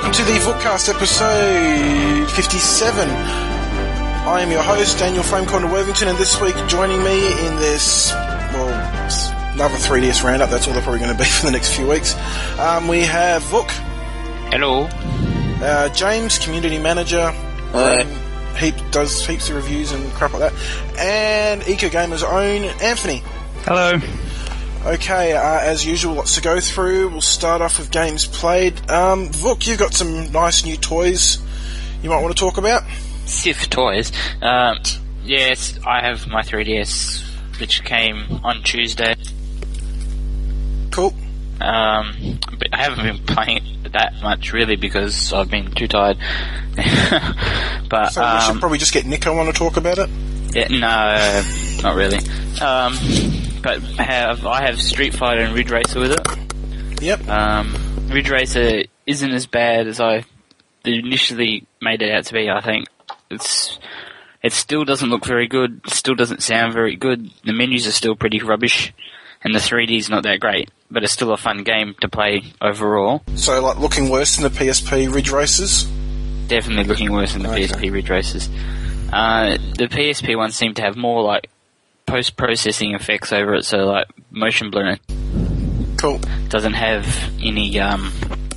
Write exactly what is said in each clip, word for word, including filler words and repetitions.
welcome to the Footcast episode fifty-seven. I am your host, Daniel Flameconda Worthington, and this week joining me in this, well, another three D S roundup, that's all they're probably going to be for the next few weeks. Um, we have Vuk. Hello. Uh, James, community manager. Hi. Um, heap, does heaps of reviews and crap like that. And EcoGamer's own Anthony. Hello. Okay, uh, as usual, lots to go through. We'll start off with games played. Um, Vuk, you've got some nice new toys you might want to talk about. Sif toys. Um, yes, I have my three D S, which came on Tuesday. Cool. Um, but I haven't been playing it that much, really, because I've been too tired. but So we um, should probably just get Nico on to talk about it. Yeah, no, not really. Um, but have I have Street Fighter and Ridge Racer with it. Yep. Um, Ridge Racer isn't as bad as I initially made it out to be, I think. It's It still doesn't look very good, it still doesn't sound very good, the menus are still pretty rubbish, and the three D's not that great, but it's still a fun game to play overall. So, like, looking worse than the P S P Ridge Racers? Definitely looking worse than the Okay. P S P Ridge Racers. Uh, the P S P ones seem to have more, like, post-processing effects over it, so, like, motion blurring. Cool. Doesn't have any, um,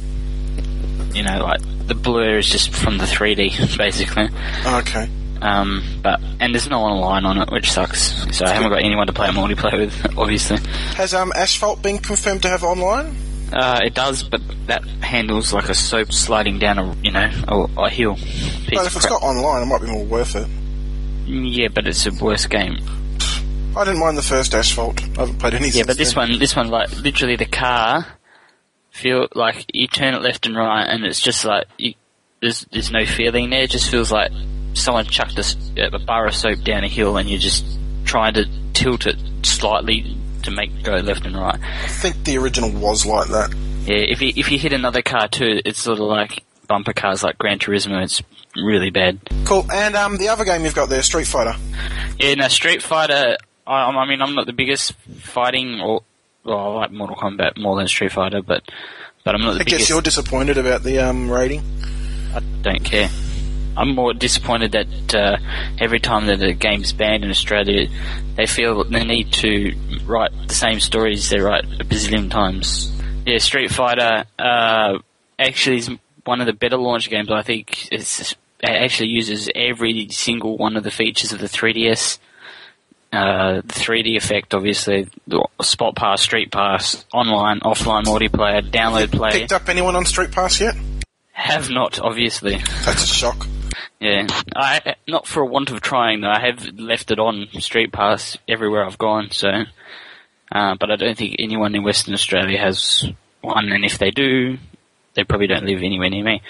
you know, like, the blur is just from the three D, basically. Okay. Um, but, and there's no online on it, which sucks, so I haven't got anyone to play multiplayer with, obviously. Has um, Asphalt been confirmed to have online? Uh, it does, but that handles like a soap sliding down a, you know, a, a hill. Piece But of if it's crap. got online, it might be more worth it. Yeah, but it's a worse game. I didn't mind the first Asphalt. I haven't played any Yeah, since but this then. one, this one, like, literally the car, feel like, you turn it left and right, and it's just like, you, there's there's no feeling there, it just feels like someone chucked a, s- a bar of soap down a hill and you're just trying to tilt it slightly to make it go left and right. I think the original was like that. Yeah, if you, if you hit another car too, it's sort of like bumper cars like Gran Turismo, it's really bad. Cool. And um, the other game you've got there, Street Fighter. Yeah, now Street Fighter, I, I mean, I'm not the biggest fighting, or, well, I like Mortal Kombat more than Street Fighter, but, but I'm not the I biggest. guess you're disappointed about the um, rating. I don't care. I'm more disappointed that uh, every time that a game's banned in Australia, they feel they need to write the same stories they write a bazillion times. Yeah, Street Fighter uh, actually is one of the better launch games. I think it's, it actually uses every single one of the features of the three D S. Uh, the three D effect, obviously, the Spot Pass, Street Pass, online, offline multiplayer, download play. Picked up anyone on Street Pass yet? Have not, obviously. That's a shock. Yeah, I not for a want of trying though. I have left it on Street Pass everywhere I've gone. So, uh, but I don't think anyone in Western Australia has one, and if they do, they probably don't live anywhere near me.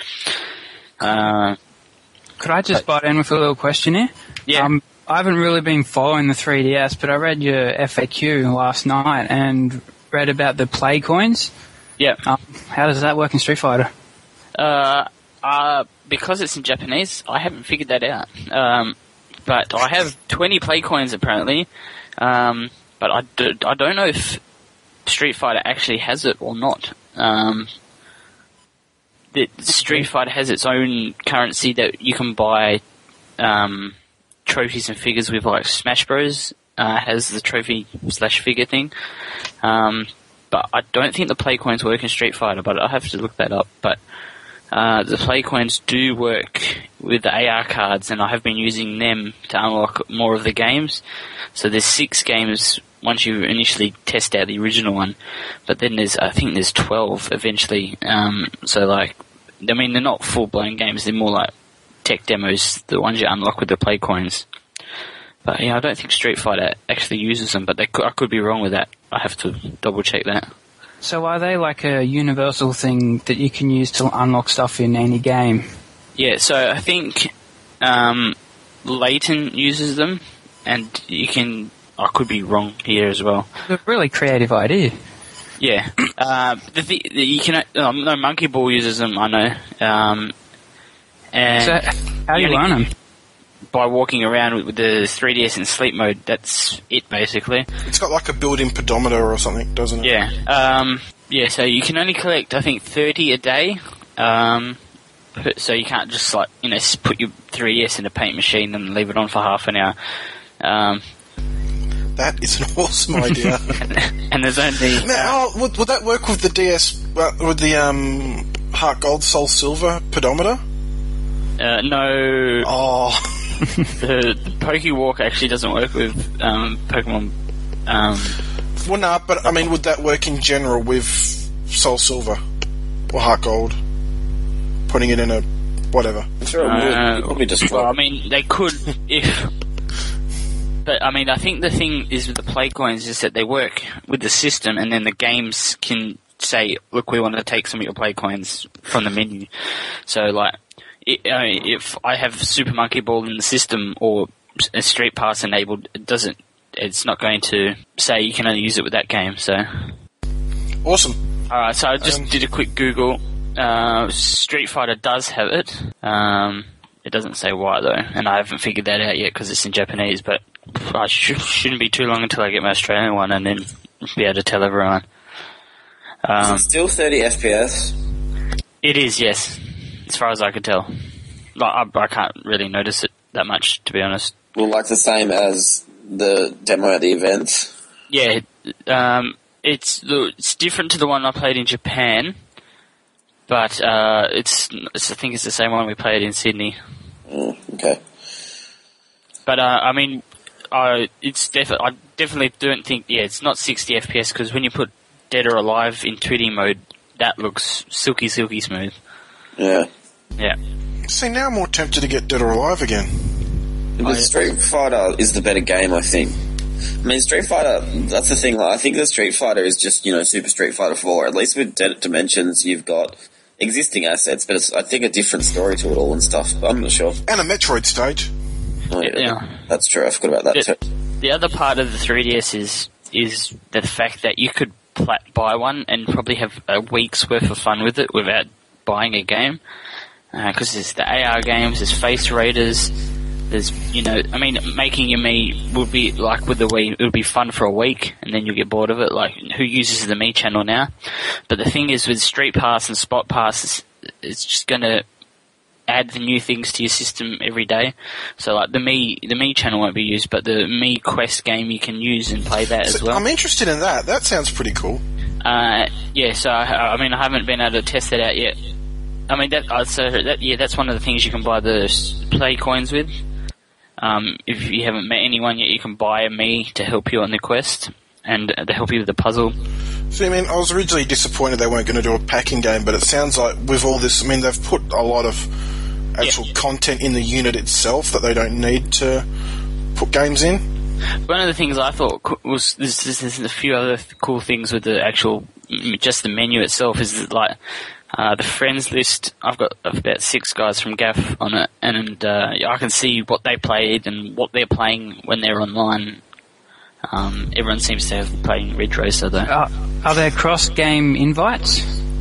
Uh, Could I just butt in with a little question here? Yeah. Um, I haven't really been following the three D S, but I read your F A Q last night and read about the play coins. yeah. Um, how does that work in Street Fighter? Uh, uh, because it's in Japanese, I haven't figured that out. Um, but I have twenty play coins apparently. Um, but I, do, I don't know if Street Fighter actually has it or not. Um, the Street Fighter has its own currency that you can buy um, trophies and figures with, like Smash Bros. Uh, has the trophy slash figure thing. Um, but I don't think the play coins work in Street Fighter, but I'll have to look that up. But uh, the play coins do work with the A R cards, and I have been using them to unlock more of the games. So there's six games once you initially test out the original one, but then there's, I think there's twelve eventually. Um, so like, I mean, they're not full-blown games, they're more like tech demos, the ones you unlock with the play coins. But yeah, I don't think Street Fighter actually uses them, but they could, I could be wrong with that. I have to double check that. So are they like a universal thing that you can use to unlock stuff in any game? Yeah, so I think um, Layton uses them, and you can, I could be wrong here as well. It's a really creative idea. Yeah. uh, the, the, the, you can, um, no, Monkey Ball uses them, I know. Um, and So how do you only- learn them? By walking around with, with the three D S in sleep mode, that's it basically. It's got like a built-in pedometer or something, doesn't it? Yeah. Um, yeah, so you can only collect, I think, thirty a day. Um, so you can't just like you know s- put your three D S in a paint machine and leave it on for half an hour. Um, That is an awesome idea. and, and there's only Now, oh, would, would that work with the D S, uh, with the um, Heart Gold, Soul Silver pedometer? uh, no. Oh, The, the Pokewalk actually doesn't work with um, Pokemon. Um, well, no, but I mean, would that work in general with Soul Silver or Heart Gold? Putting it in a whatever. I'm sure it would. Uh, You'd probably just well, I mean, they could if. But I mean, I think the thing is with the play coins is that they work with the system, and then the games can say, "Look, we want to take some of your play coins from the menu." So, like, it, I mean, if I have Super Monkey Ball in the system or a Street Pass enabled, it doesn't. It's not going to say you can only use it with that game. So, Awesome. all right. So I just Um, did a quick Google. Uh, Street Fighter does have it. Um, it doesn't say why though, and I haven't figured that out yet because it's in Japanese. But I sh- shouldn't be too long until I get my Australian one, and then be able to tell everyone. Um, Is it still thirty F P S? it is, yes, as far as I can tell. Like, I, I can't really notice it that much, to be honest. Well, like the same as the demo at the event. Yeah, um, it's the, it's different to the one I played in Japan, but uh, it's, it's I think it's the same one we played in Sydney. Mm, okay. But uh, I mean, I it's defi- I definitely don't think yeah, it's not sixty F P S because when you put Dead or Alive in two D mode, that looks silky, silky smooth. Yeah. Yeah. See, now I'm more tempted to get Dead or Alive again. But Street Fighter is the better game, I think. I mean, Street Fighter, that's the thing. Like, I think the Street Fighter is just, you know, Super Street Fighter four. At least with Dead Dimensions, you've got existing assets, but it's, I think, a different story to it all and stuff. But I'm not sure. And a Metroid stage. Oh, yeah, Yeah. That's true. I forgot about that The, too. the other part of the three D S is is the fact that you could pla- buy one and probably have a week's worth of fun with it without buying a game. Because there's the A R games, there's Face Raiders, there's, you know, I mean, making your Mii would be, like with the Wii, it would be fun for a week, and then you get bored of it. Like, who uses the Mii channel now? But the thing is, with Street Pass and Spot Pass, it's, it's just going to add the new things to your system every day. So, like, the Mii, the Mii channel won't be used, but the Mii Quest game you can use and play that as So well. I'm interested in that. That sounds pretty cool. Uh, yeah, so I, I mean, I haven't been able to test that out yet. I mean, that, uh, so that, yeah, that's one of the things you can buy the s- play coins with. Um, if you haven't met anyone yet, you can buy a Mii to help you on the quest and uh, to help you with the puzzle. See, I mean, I was originally disappointed they weren't going to do a packing game, but it sounds like with all this, I mean, they've put a lot of actual Yeah. content in the unit itself that they don't need to put games in. One of the things I thought co- was there's, there's, there's a few other th- cool things with the actual, mm, just the menu itself is that, like, uh, the friends list. I've got about six guys from G A F on it, and uh, I can see what they played and what they're playing when they're online. Um, everyone seems to have playing Ridge Racer though. Are, are there cross-game invites?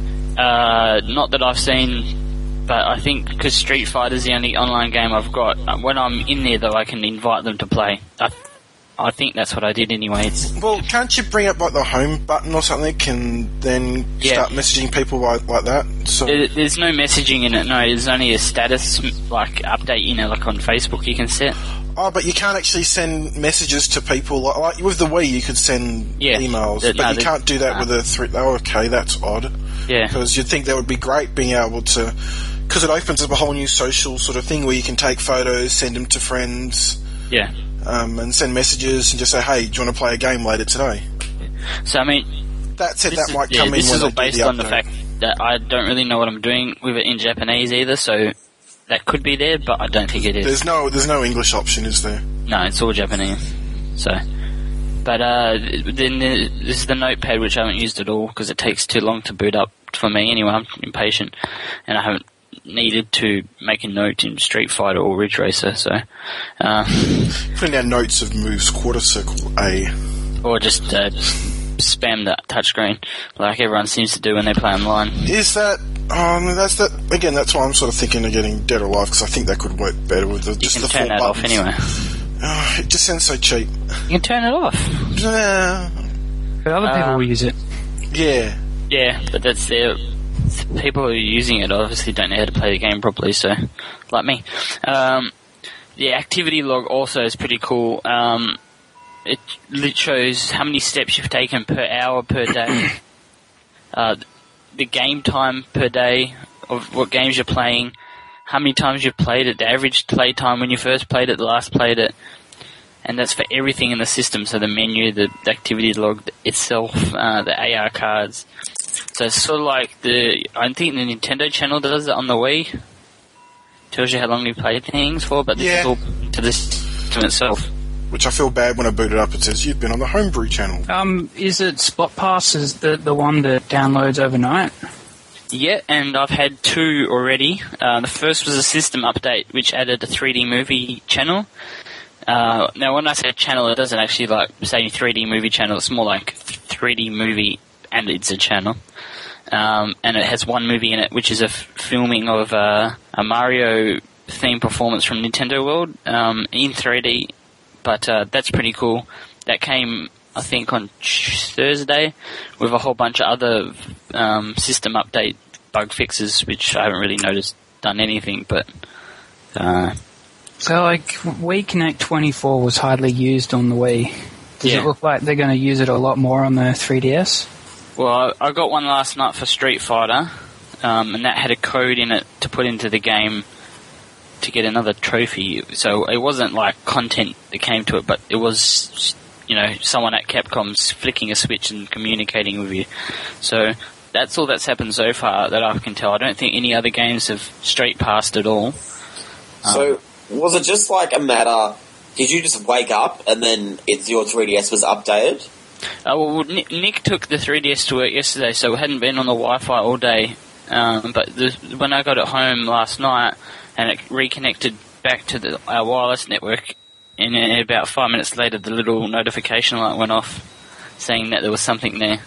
Uh, not that I've seen, but I think because Street Fighter's the only online game I've got. uh, When I'm in there though, I can invite them to play. I, I think that's what I did anyway. It's, Well, can't you bring up like the home button or something and then Yeah. start messaging people like, like that? So there, there's no messaging in it. No, there's only a status like update. You know, like on Facebook, you can set. Oh, but you can't actually send messages to people. Like, like with the Wii, you could send Yeah. emails, Uh, but no, you the- can't do that uh, with a three. Oh, okay, that's odd. Yeah. Because you'd think that would be great being able to, because it opens up a whole new social sort of thing where you can take photos, send them to friends, Yeah. um, and send messages and just say, "Hey, do you want to play a game later today?" So I mean, That said, this that is, might yeah, come in this when is they all do based the on the update. fact that I don't really know what I'm doing with it in Japanese either. So that could be there, but I don't think it is. There's no, there's no English option, is there? No, it's all Japanese. So, but uh, then the- this is the notepad, which I haven't used at all because it takes too long to boot up for me. Anyway, I'm impatient, and I haven't needed to make a note in Street Fighter or Ridge Racer. So, uh, Putting down notes of moves, quarter circle A. or just, uh, just spam that touchscreen like everyone seems to do when they play online. Is that? Um, that's that again. That's why I'm sort of thinking of getting Dead or Alive because I think that could work better with the, You just can the turn four that off buttons. anyway. Oh, it just sounds so cheap. You can turn it off. Yeah. But other people Um, will use it. Yeah. Yeah, but that's their people who are using it obviously don't know how to play the game properly, so, like me. Um, the activity log also is pretty cool. Um, it, it shows how many steps you've taken per hour per day, uh, the game time per day of what games you're playing, how many times you've played it, the average play time when you first played it, the last played it, and that's for everything in the system, so the menu, the, the activity log itself, uh, the A R cards. So it's sort of like the, I think the Nintendo channel does it on the Wii. Tells you how long you played things for, but this yeah. is all to the system itself. Which I feel bad when I boot it up, it says you've been on the Homebrew channel. Um, is it Spot Pass is the, the one that downloads overnight? Yeah, and I've had two already. Uh, the first was a system update, which added a three D movie channel. Uh, now, when I say channel, it doesn't actually like say three D movie channel. It's more like three D movie, and it's a channel. Um, and it has one movie in it, which is a f- filming of uh, a Mario themed performance from Nintendo World um, in three D. But uh, that's pretty cool. That came, I think, on Thursday with a whole bunch of other um, system update bug fixes, which I haven't really noticed done anything, but. Uh, So, like, Wii Connect twenty-four was hardly used on the Wii. Does yeah. it look like they're going to use it a lot more on the three D S? Well, I got one last night for Street Fighter, um, and that had a code in it to put into the game to get another trophy. So it wasn't like content that came to it, but it was, you know, someone at Capcom's flicking a switch and communicating with you. So that's all that's happened so far that I can tell. I don't think any other games have straight passed at all. So... Um, Was it just like a matter, did you just wake up and then it's your three D S was updated? Uh, well, Nick, Nick took the three D S to work yesterday, so it hadn't been on the Wi-Fi all day. Um, but the, when I got it home last night and it reconnected back to the, our wireless network, and then about five minutes later the little notification light went off saying that there was something there.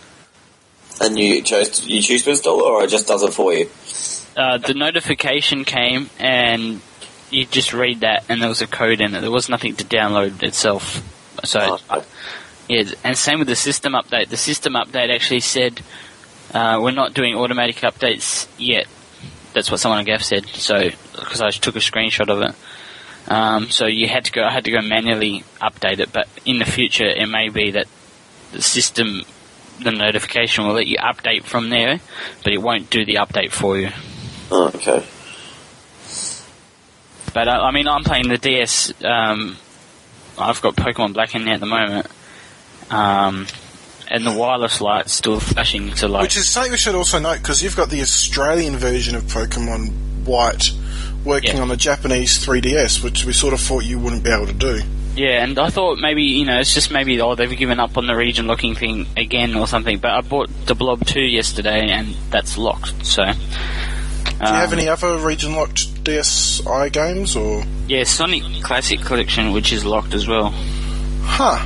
And you chose to, you choose to install it, or it just does it for you? Uh, the notification came and... you just read that, and there was a code in it. There was nothing to download itself. So, oh, okay. yeah, and same with the system update. The system update actually said uh, we're not doing automatic updates yet. That's what someone on Gaff said. So, because I took a screenshot of it. Um, so you had to go. I had to go manually update it. But in the future, it may be that the system, the notification will let you update from there, but it won't do the update for you. Oh, okay. But, uh, I mean, I'm playing the D S, um, I've got Pokemon Black in there at the moment, um, and the wireless light's still flashing to like... Which is something we should also note, because you've got the Australian version of Pokemon White working yeah. on the Japanese three D S, which we sort of thought you wouldn't be able to do. Yeah, and I thought maybe, you know, it's just maybe, oh, they've given up on the region locking thing again or something, but I bought the Blob two yesterday, and that's locked, so... Do you um, have any other region-locked D S I games, or...? Yeah, Sonic Classic Collection, which is locked as well. Huh.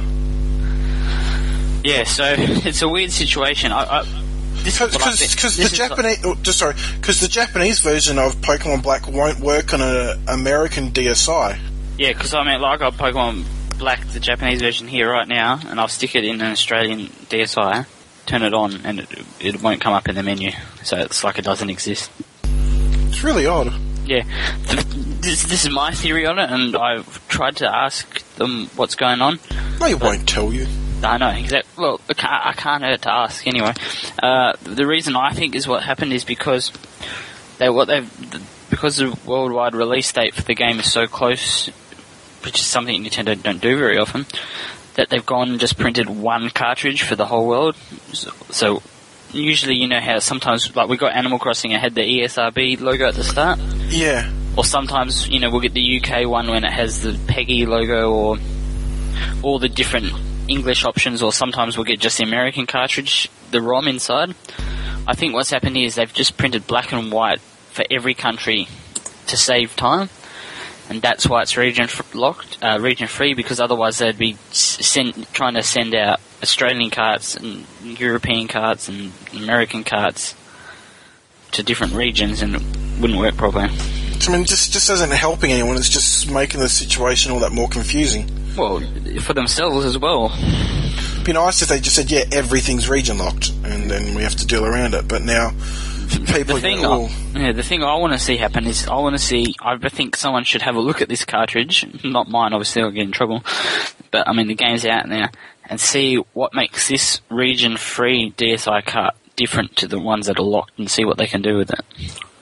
Yeah, so it's a weird situation. I... Because the Japanese... Like, oh, sorry, because the Japanese version of Pokemon Black won't work on an American D S I. Yeah, because I mean, like, I've got Pokemon Black, the Japanese version here right now, and I'll stick it in an Australian D S I, turn it on, and it, it won't come up in the menu. So it's like it doesn't exist. It's really odd. Yeah. This, this is my theory on it, and I've tried to ask them what's going on. No, you won't tell you. I know, exactly. Well, I can't, I can't hurt to ask anyway. Uh, the reason I think is what happened is because they what they've because the worldwide release date for the game is so close, which is something Nintendo don't do very often, that they've gone and just printed one cartridge for the whole world. So, so usually, you know how sometimes, like we got Animal Crossing, it had the E S R B logo at the start. Yeah. Or sometimes, you know, we'll get the U K one when it has the PEGI logo, or all the different English options, or sometimes we'll get just the American cartridge, the ROM inside. I think what's happened here is they've just printed black and white for every country to save time, and that's why it's region f- locked, uh, region free, because otherwise they'd be send, trying to send out Australian cards and European cards and American cards to different regions, and it wouldn't work properly. I mean, just just isn't helping anyone. It's just making the situation all that more confusing. Well, for themselves as well. It'd be nice if they just said, yeah, everything's region locked, and then we have to deal around it. But now, people. The thing, oh, I, yeah, the thing I want to see happen is I want to see. I think someone should have a look at this cartridge, not mine. Obviously, I'll get in trouble. But I mean, the game's out now, and see what makes this region-free D S I cart different to the ones that are locked, and see what they can do with it.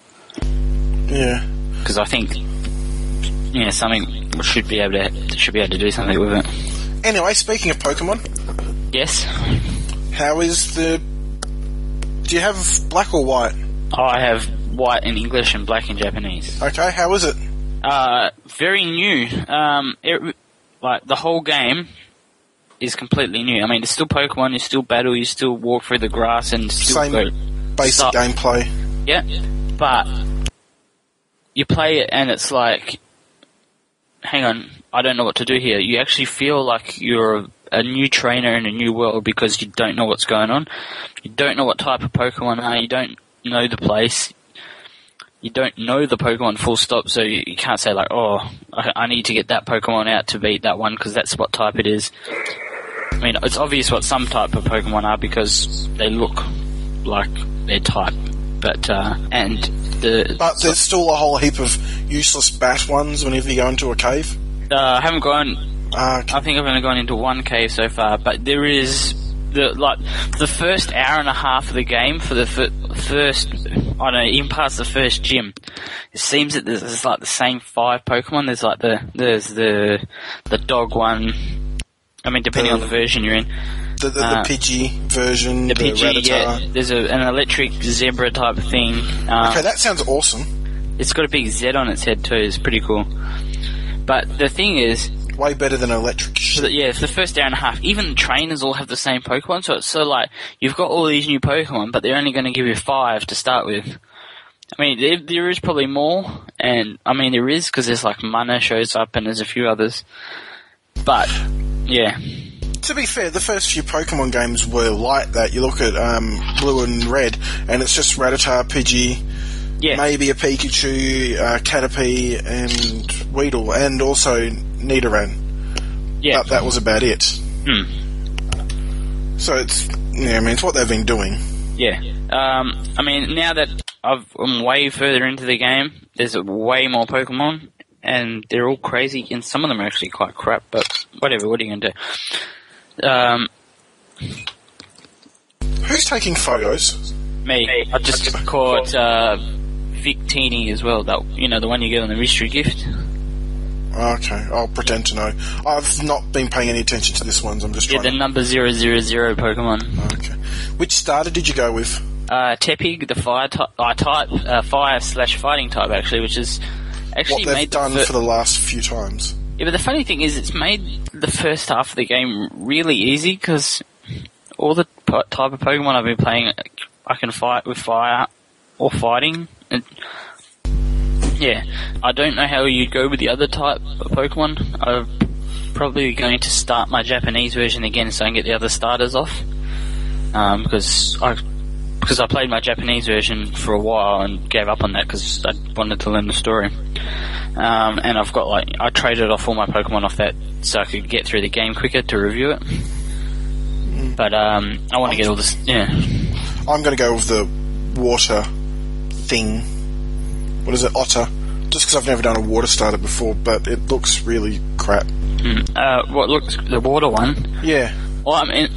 yeah. Because I think, yeah, something should be able to should be able to do something with it. Anyway, speaking of Pokemon, Yes. how is the? Do you have black or white? I have white in English and black in Japanese. Okay, how is it? Uh, very new. Um, it, like the whole game is completely new. I mean, it's still Pokemon. You still battle. You still walk through the grass and still Same go. basic Stop. gameplay. Yeah, but you play it and it's like, hang on, I don't know what to do here. You actually feel like you're a, a new trainer in a new world because you don't know what's going on. You don't know what type of Pokemon are. You don't know the place. You don't know the Pokemon full stop, so you, you can't say like, oh, I, I need to get that Pokemon out to beat that one because that's what type it is. I mean, it's obvious what some type of Pokemon are because they look like their type, but, uh, and the... But there's still a whole heap of useless bat ones whenever you go into a cave. Uh, I haven't gone... Uh, I think I've only gone into one cave so far, but there is... The, like, the first hour and a half of the game, for the f- first, I don't know, even past the first gym, it seems that there's, there's like the same five Pokemon. There's like the, there's the, the dog one, I mean, depending The- on the version you're in. the the, uh, the Pidgey version, The the, Pidgey, Rattata. yeah, there's a, an electric zebra type of thing. Um, Okay, that sounds awesome. It's got a big Z on its head too, it's pretty cool. But the thing is, Way better than electric So shit. that, yeah, for the first hour and a half, even the trainers all have the same Pokemon, so it's so like, you've got all these new Pokemon, but they're only going to give you five to start with. I mean, there, there is probably more, and, I mean, there is, because there's like Mana shows up, and there's a few others. But, yeah. To be fair, the first few Pokemon games were like that. You look at um, Blue and Red, and it's just Rattata, Pidgey, Yeah. maybe a Pikachu, uh, Caterpie, and Weedle, and also Nidoran. Yeah. But that was about it. Hmm. So it's, yeah, I mean, it's what they've been doing. Yeah. Um, I mean, now that I've, I'm way further into the game, there's way more Pokemon, and they're all crazy, and some of them are actually quite crap, but whatever, what are you going to do? Um, Who's taking photos? me. I just caught uh, Victini as well, that, you know, the one you get on the mystery gift. Okay, I'll pretend to know. I've not been paying any attention to this one. I'm just Yeah, trying the number zero zero zero Pokemon. to... Okay. Which starter did you go with? Uh, Tepig, the fire type, uh, type uh, fire slash fighting type, actually, which is actually What they've made done the fir- for the last few times. Yeah, but the funny thing is, it's made the first half of the game really easy because all the po- type of Pokemon I've been playing, I can fight with fire or fighting. And yeah, I don't know how you'd go with the other type of Pokemon. I'm probably going to start my Japanese version again so I can get the other starters off. Um, because I because I played my Japanese version for a while and gave up on that because I wanted to learn the story. Um, and I've got like, I traded off all my Pokemon off that so I could get through the game quicker to review it. But um, I want to get all this, yeah. I'm going to go with the water thing. What is it? Otter. Just because I've never done a water starter before, but it looks really crap. Mm. Uh, what looks, the water one? Yeah. Well, I mean,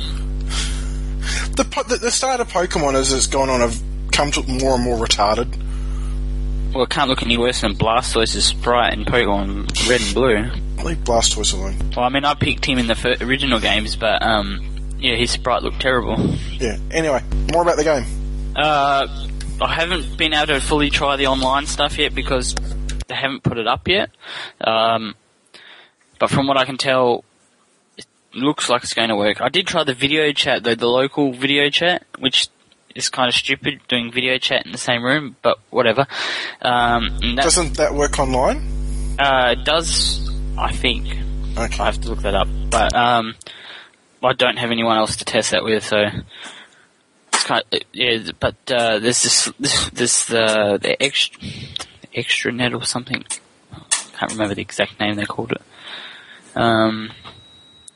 The, po- the, the starter Pokemon as it's gone on have come to more and more retarded. well, it can't look any worse than Blastoise's sprite in Pokemon Red and Blue. Leave Blastoise alone. Well, I mean, I picked him in the fir- original games, but um, yeah, his sprite looked terrible. Yeah. Anyway, more about the game. Uh, I haven't been able to fully try the online stuff yet because they haven't put it up yet. Um, but from what I can tell, it looks like it's going to work. I did try the video chat, though, the local video chat, which is kind of stupid, doing video chat in the same room, but whatever. Um, and that, Doesn't that work online? uh, it does, I think. Okay. I have to look that up. But um, I don't have anyone else to test that with, so it's kind of, yeah. But uh, there's this, this, this uh, the extra, extra net or something. I can't remember the exact name they called it. Um,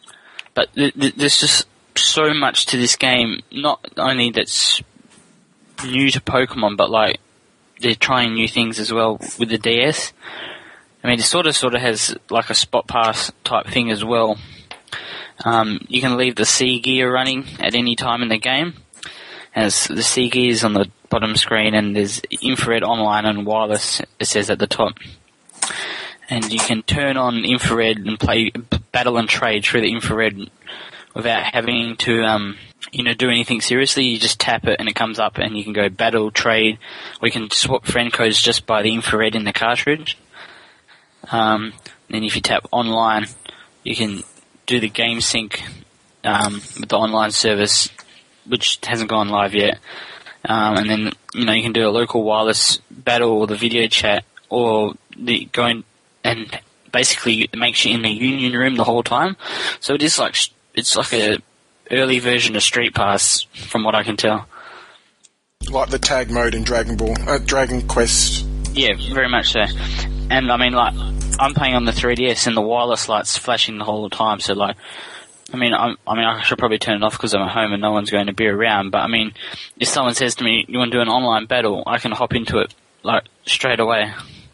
but th- th- there's just so much to this game. Not only that's new to Pokemon, but like they're trying new things as well with the D S. I mean, it sort of sort of has like a spot pass type thing as well. Um, you can leave the C gear running at any time in the game. As the C gear is on the bottom screen, and there's infrared online and wireless, it says at the top. And you can turn on infrared and play battle and trade through the infrared without having to, um, you know, do anything seriously. You just tap it and it comes up, and you can go battle, trade, or you can swap friend codes just by the infrared in the cartridge. Um, then if you tap online, you can do the game sync um, with the online service, which hasn't gone live yet. Um, and then, you know, you can do a local wireless battle or the video chat, or the going and basically it makes you in the union room the whole time. So it is like, it's like a early version of Street Pass, from what I can tell. Like the tag mode in Dragon Ball, uh, Dragon Quest. Yeah, very much so. And I mean, like, I'm playing on the three D S and the wireless light's flashing the whole time, so like, I mean, I'm, I mean, I should probably turn it off because I'm at home and no one's going to be around, but I mean, if someone says to me, you want to do an online battle, I can hop into it, like, straight away.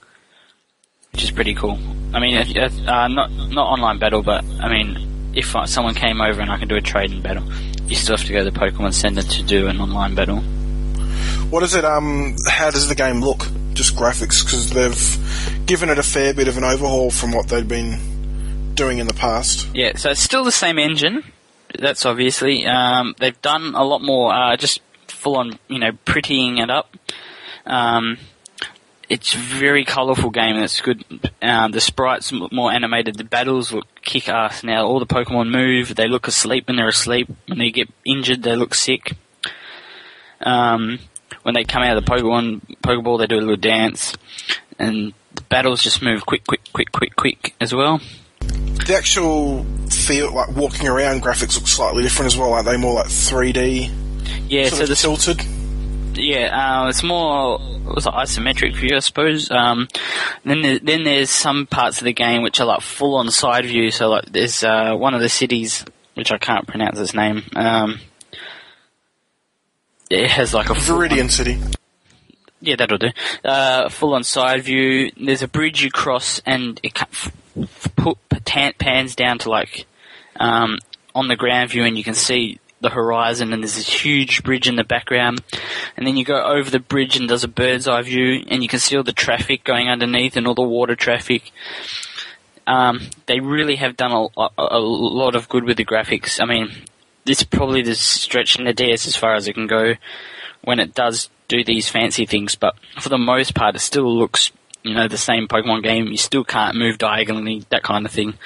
Which is pretty cool. I mean, if, if, uh, not, not online battle, but, I mean, if uh, someone came over and I can do a trading battle, you still have to go to the Pokemon Center to do an online battle. What is it, um, how does the game look? Just graphics, because they've given it a fair bit of an overhaul from what they'd been doing in the past. Yeah, so it's still the same engine, that's obviously. Um, they've done a lot more, uh, just full on, you know, prettying it up. Um, it's a very colourful game, and it's good. Um, the sprites more animated, the battles look kick-ass now. All the Pokemon move, they look asleep when they're asleep. When they get injured, they look sick. Um... When they come out of the Pokemon Pokeball, they do a little dance, and the battles just move quick, quick, quick, quick, quick as well. The actual feel, like walking around graphics, look slightly different as well. Are they more like three D? Yeah, sort so of the tilted. Yeah, uh, it's more it's an isometric view, I suppose. Um, then there, then there's some parts of the game which are like full on side view. So like there's uh, one of the cities which I can't pronounce its name. Um, It has like a Viridian City. Yeah, that'll do. Uh, full on side view. There's a bridge you cross, and it put pans down to like um, on the ground view, and you can see the horizon. And there's this huge bridge in the background. And then you go over the bridge, and there's a bird's eye view, and you can see all the traffic going underneath and all the water traffic. Um, they really have done a, a, a lot of good with the graphics. I mean, this is probably the stretch in the D S as far as it can go when it does do these fancy things, but for the most part it still looks, you know, the same Pokemon game. You still can't move diagonally, that kind of thing.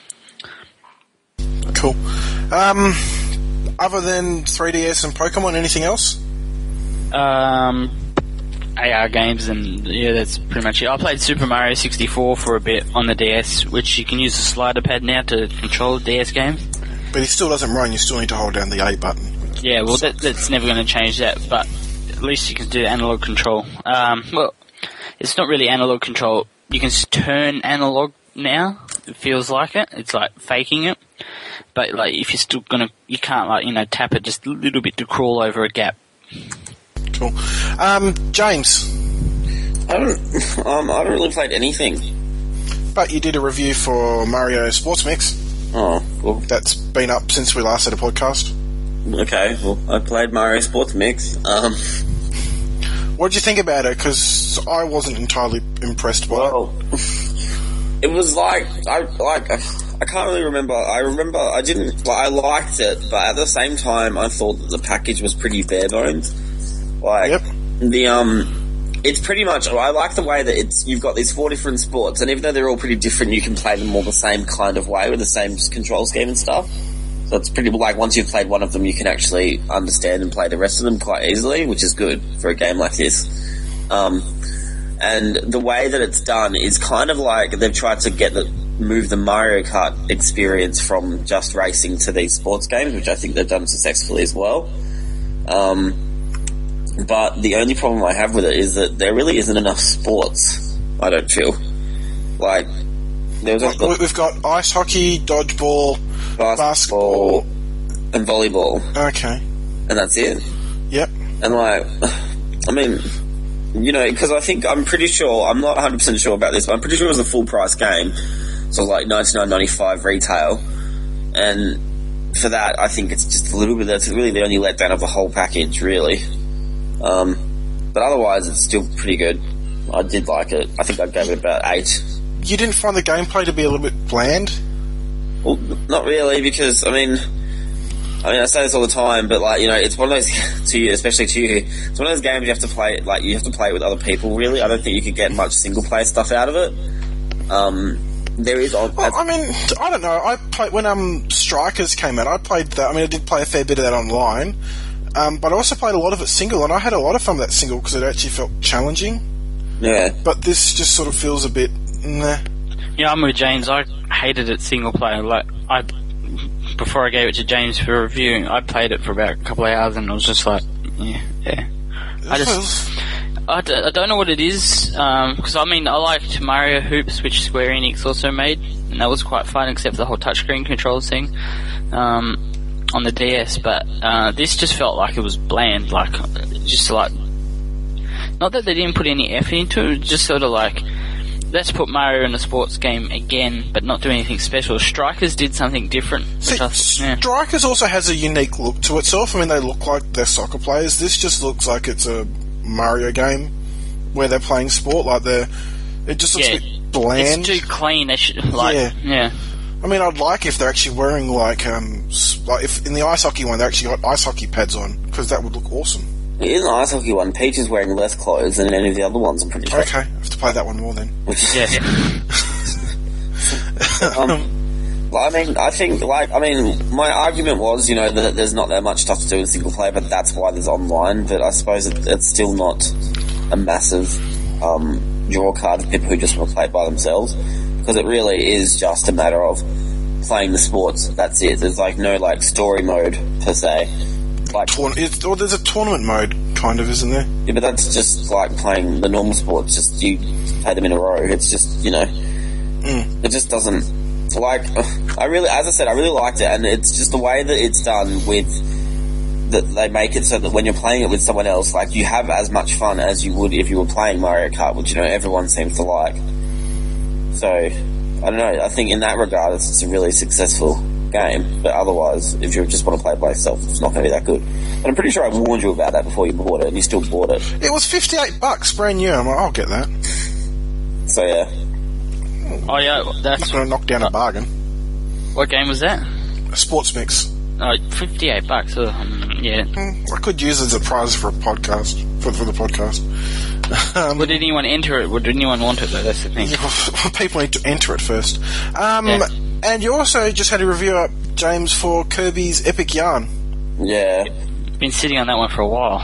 Cool. Um, other than three D S and Pokemon, anything else? Um, A R games, and yeah, that's pretty much it. I played Super Mario sixty-four for a bit on the D S, which you can use the slider pad now to control the D S game. But it still doesn't run, you still need to hold down the A button. Yeah, well, that, that's never going to change that, but at least you can do analog control. Um, well, it's not really analog control. You can turn analog now, it feels like it. It's like faking it. But, like, if you're still going to, you can't, like, you know, tap it just a little bit to crawl over a gap. Cool. Um, James? I don't, um, I haven't really played anything. But you did a review for Mario Sports Mix. Oh, cool. That's been up since we last had a podcast. Okay, well, I played Mario Sports Mix. Um, what did you think about it? Because I wasn't entirely impressed by well, it. It was like, I like, I can't really remember. I remember I didn't, like, I liked it, but at the same time, I thought that the package was pretty bare bones. Like, yep. the, um... It's pretty much, I like the way that it's, you've got these four different sports, and even though they're all pretty different, you can play them all the same kind of way with the same control scheme and stuff. So it's pretty, like, once you've played one of them, you can actually understand and play the rest of them quite easily, which is good for a game like this. Um, and the way that it's done is kind of like they've tried to get the, move the Mario Kart experience from just racing to these sports games, which I think they've done successfully as well. Um, But the only problem I have with it is that there really isn't enough sports, I don't feel. Like, there was like, a, we've got ice hockey, dodgeball, basketball, basketball, and volleyball. Okay. And that's it. Yep. and like, I mean, you know, because I think I'm pretty sure I'm not one hundred percent sure about this, but I'm pretty sure it was a full price game, so like ninety-nine ninety-five retail, and for that I think it's just a little bit. That's really the only letdown of the whole package, really. Um, but otherwise, it's still pretty good. I did like it. I think I gave it about eight. You didn't find the gameplay to be a little bit bland? Well, not really, because I mean, I mean, I say this all the time, but like, you know, it's one of those to you, especially to you. It's one of those games you have to play. Like, you have to play it with other people. Really, I don't think you could get much single player stuff out of it. Um, there is. Well, I mean, I don't know. I played when um Strikers came out. I played that. I mean, I did play a fair bit of that online, um, but I also played a lot of it single, and I had a lot of fun with that single because it actually felt challenging. Yeah. But this just sort of feels a bit. Nah. Yeah, I'm with James. I hated it single player. Like I, before I gave it to James for review, I played it for about a couple of hours, and I was just like, yeah, yeah. I just, I, d- I don't know what it is. Because um, I mean, I liked Mario Hoops, which Square Enix also made, and that was quite fun, except for the whole touchscreen controls thing um, on the D S. But uh, this just felt like it was bland, like just like. Not that they didn't put any effort into it, just sort of like, let's put Mario in a sports game again, but not do anything special. Strikers did something different. See, I, yeah. Strikers also has a unique look to itself. I mean, they look like they're soccer players. This just looks like it's a Mario game where they're playing sport. Like they're, it just looks yeah, a bit bland. It's too clean. They should, like, yeah. yeah. I mean, I'd like if they're actually wearing like, um, like if in the ice hockey one they actually got ice hockey pads on, because that would look awesome. In the ice hockey one, Peach is wearing less clothes than any of the other ones, I'm pretty sure. Okay, I have to play that one more then. Yeah. um, I mean, I think, like, I mean, my argument was, you know, that there's not that much stuff to do in single player, but that's why there's online, but I suppose it, it's still not a massive um, draw card for people who just want to play it by themselves, because it really is just a matter of playing the sports, that's it. There's, like, no, like, story mode, per se. Like, Tourna- it's, or there's a tournament mode, kind of, isn't there? Yeah, but that's just like playing the normal sports. Just you play them in a row. It's just, you know, mm. it just doesn't. Like, I really, as I said, I really liked it, and it's just the way that it's done with that they make it so that when you're playing it with someone else, like you have as much fun as you would if you were playing Mario Kart, which you know everyone seems to like. So I don't know. I think in that regard, it's, it's a really successful game, but otherwise, if you just want to play it by yourself, it's not going to be that good. But I'm pretty sure I warned you about that before you bought it, and you still bought it. It was fifty-eight bucks, brand new. I'm like, I'll get that. So yeah. Oh yeah, that's not going to knock down a bargain. What game was that? A Sports Mix. Oh, fifty-eight bucks. Oh, yeah. Mm, I could use it as a prize for a podcast for for the podcast. Um, Would anyone enter it? Would anyone want it though? That's the thing. People need to enter it first. Um, yeah. And you also just had a review up, James, for Kirby's Epic Yarn. Yeah. Been sitting on that one for a while.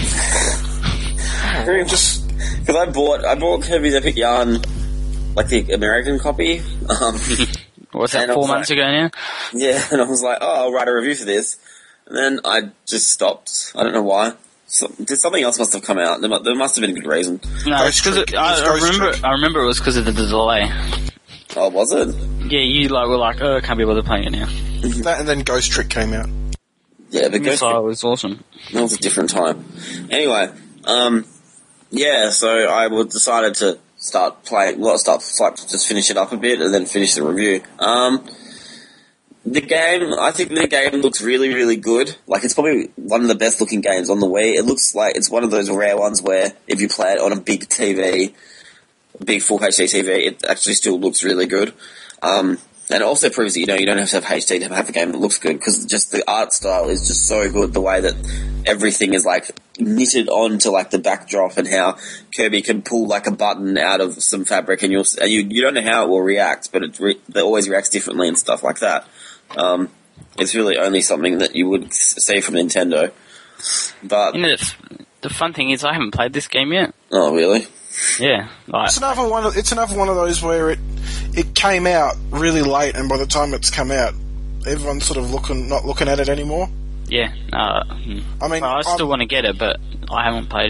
Very just because I bought I bought Kirby's Epic Yarn, like the American copy. Um, What's that? Four months like, ago now. Yeah, and I was like, oh, I'll write a review for this, and then I just stopped. I don't know why. So, something else must have come out. There, there must have been a good reason. No, it's because it, I, I remember. Trick. I remember it was because of the delay. Oh, was it? Yeah, you like were like, oh, I can't be able to play it now. That and then Ghost Trick came out. Yeah, but Ghost Trick was awesome. That was a different time. Anyway, um, yeah, so I decided to start playing. Well, start like just finish it up a bit and then finish the review. Um, the game, I think the game looks really, really good. Like it's probably one of the best looking games on the Wii. It looks like it's one of those rare ones where if you play it on a big T V. Big full H D T V, it actually still looks really good. Um, and it also proves that, you know, you don't have to have H D to have a game that looks good, because just the art style is just so good, the way that everything is, like, knitted onto, like, the backdrop, and how Kirby can pull, like, a button out of some fabric, and you'll, you, you don't know how it will react, but it, re- it always reacts differently and stuff like that. Um, it's really only something that you would see from Nintendo. But you know, the fun thing is I haven't played this game yet. Oh, really? Yeah, like, it's another one. Of, it's another one of those where it it came out really late, and by the time it's come out, everyone's sort of looking not looking at it anymore. Yeah, uh, I mean, well, I still I'm, want to get it, but I haven't played it yet.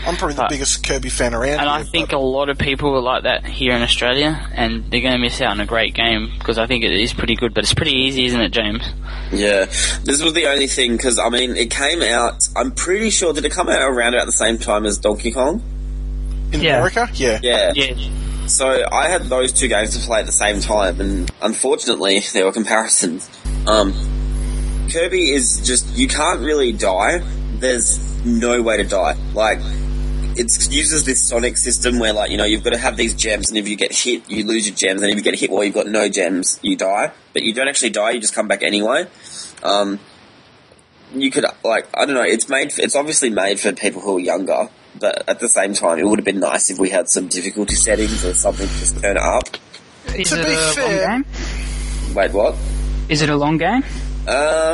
I'm probably the But- biggest Kirby fan around. And I here, think but- a lot of people are like that here in Australia, and they're going to miss out on a great game because I think it is pretty good, but it's pretty easy, isn't it, James? Yeah, this was the only thing, because, I mean, it came out, I'm pretty sure, did it come out around about the same time as Donkey Kong? in Yeah. America, yeah. Yeah. Yeah. So I had those two games to play at the same time, and unfortunately, there were comparisons. Um, Kirby is just, you can't really die. There's no way to die. Like, it uses this Sonic system where, like, you know, you've got to have these gems, and if you get hit, you lose your gems, and if you get hit while you've got no gems, you die. But you don't actually die, you just come back anyway. Um, you could, like, I don't know, it's made, for, it's obviously made for people who are younger, but at the same time, it would have been nice if we had some difficulty settings or something to just turn it up. Is To it be a fair- long game? Wait, what? Is it a long game? Uh,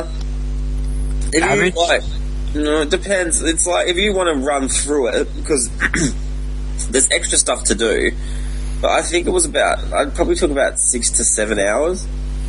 if Average? you like, no, it depends. It's like if you want to run through it, because there's extra stuff to do. But I think it was about, I'd probably took about six to seven hours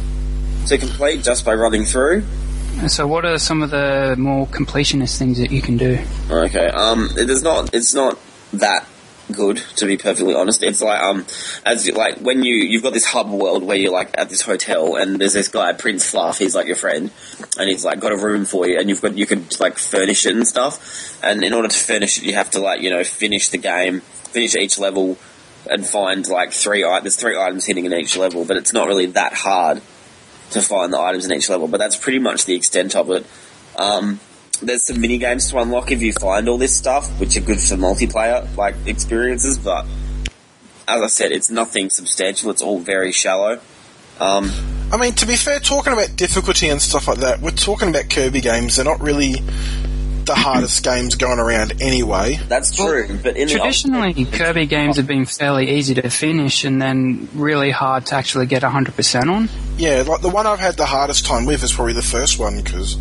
to complete just by running through. So what are some of the more completionist things that you can do? Okay, um, it is not, it's not that good, to be perfectly honest. It's like, um, as you, like, when you, you've got this hub world where you're like at this hotel and there's this guy, Prince Fluff, he's like your friend, and he's like got a room for you and you've got, you could like furnish it and stuff, and in order to furnish it you have to like, you know, finish the game, finish each level and find like three, i- there's three items hidden in each level, but it's not really that hard to find the items in each level, but that's pretty much the extent of it. Um, there's some mini games to unlock if you find all this stuff, which are good for multiplayer like experiences, but as I said, it's nothing substantial, it's all very shallow. Um, I mean, to be fair, talking about difficulty and stuff like that, we're talking about Kirby games. They're not really the hardest games going around anyway. that's true, but in Traditionally, Kirby games have been fairly easy to finish and then really hard to actually get one hundred percent on. Yeah, like the one I've had the hardest time with is probably the first one, because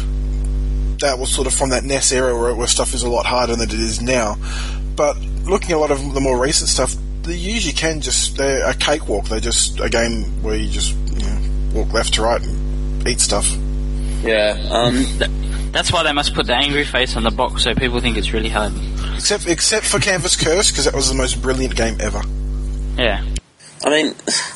that was sort of from that N E S era where, where stuff is a lot harder than it is now. But looking at a lot of the more recent stuff, they usually can just, they're a cakewalk. They're just a game where you just, you know, walk left to right and eat stuff. the, yeah, um, That's why they must put the angry face on the box so people think it's really hard. Except except for Canvas Curse, because that was the most brilliant game ever. Yeah. I mean,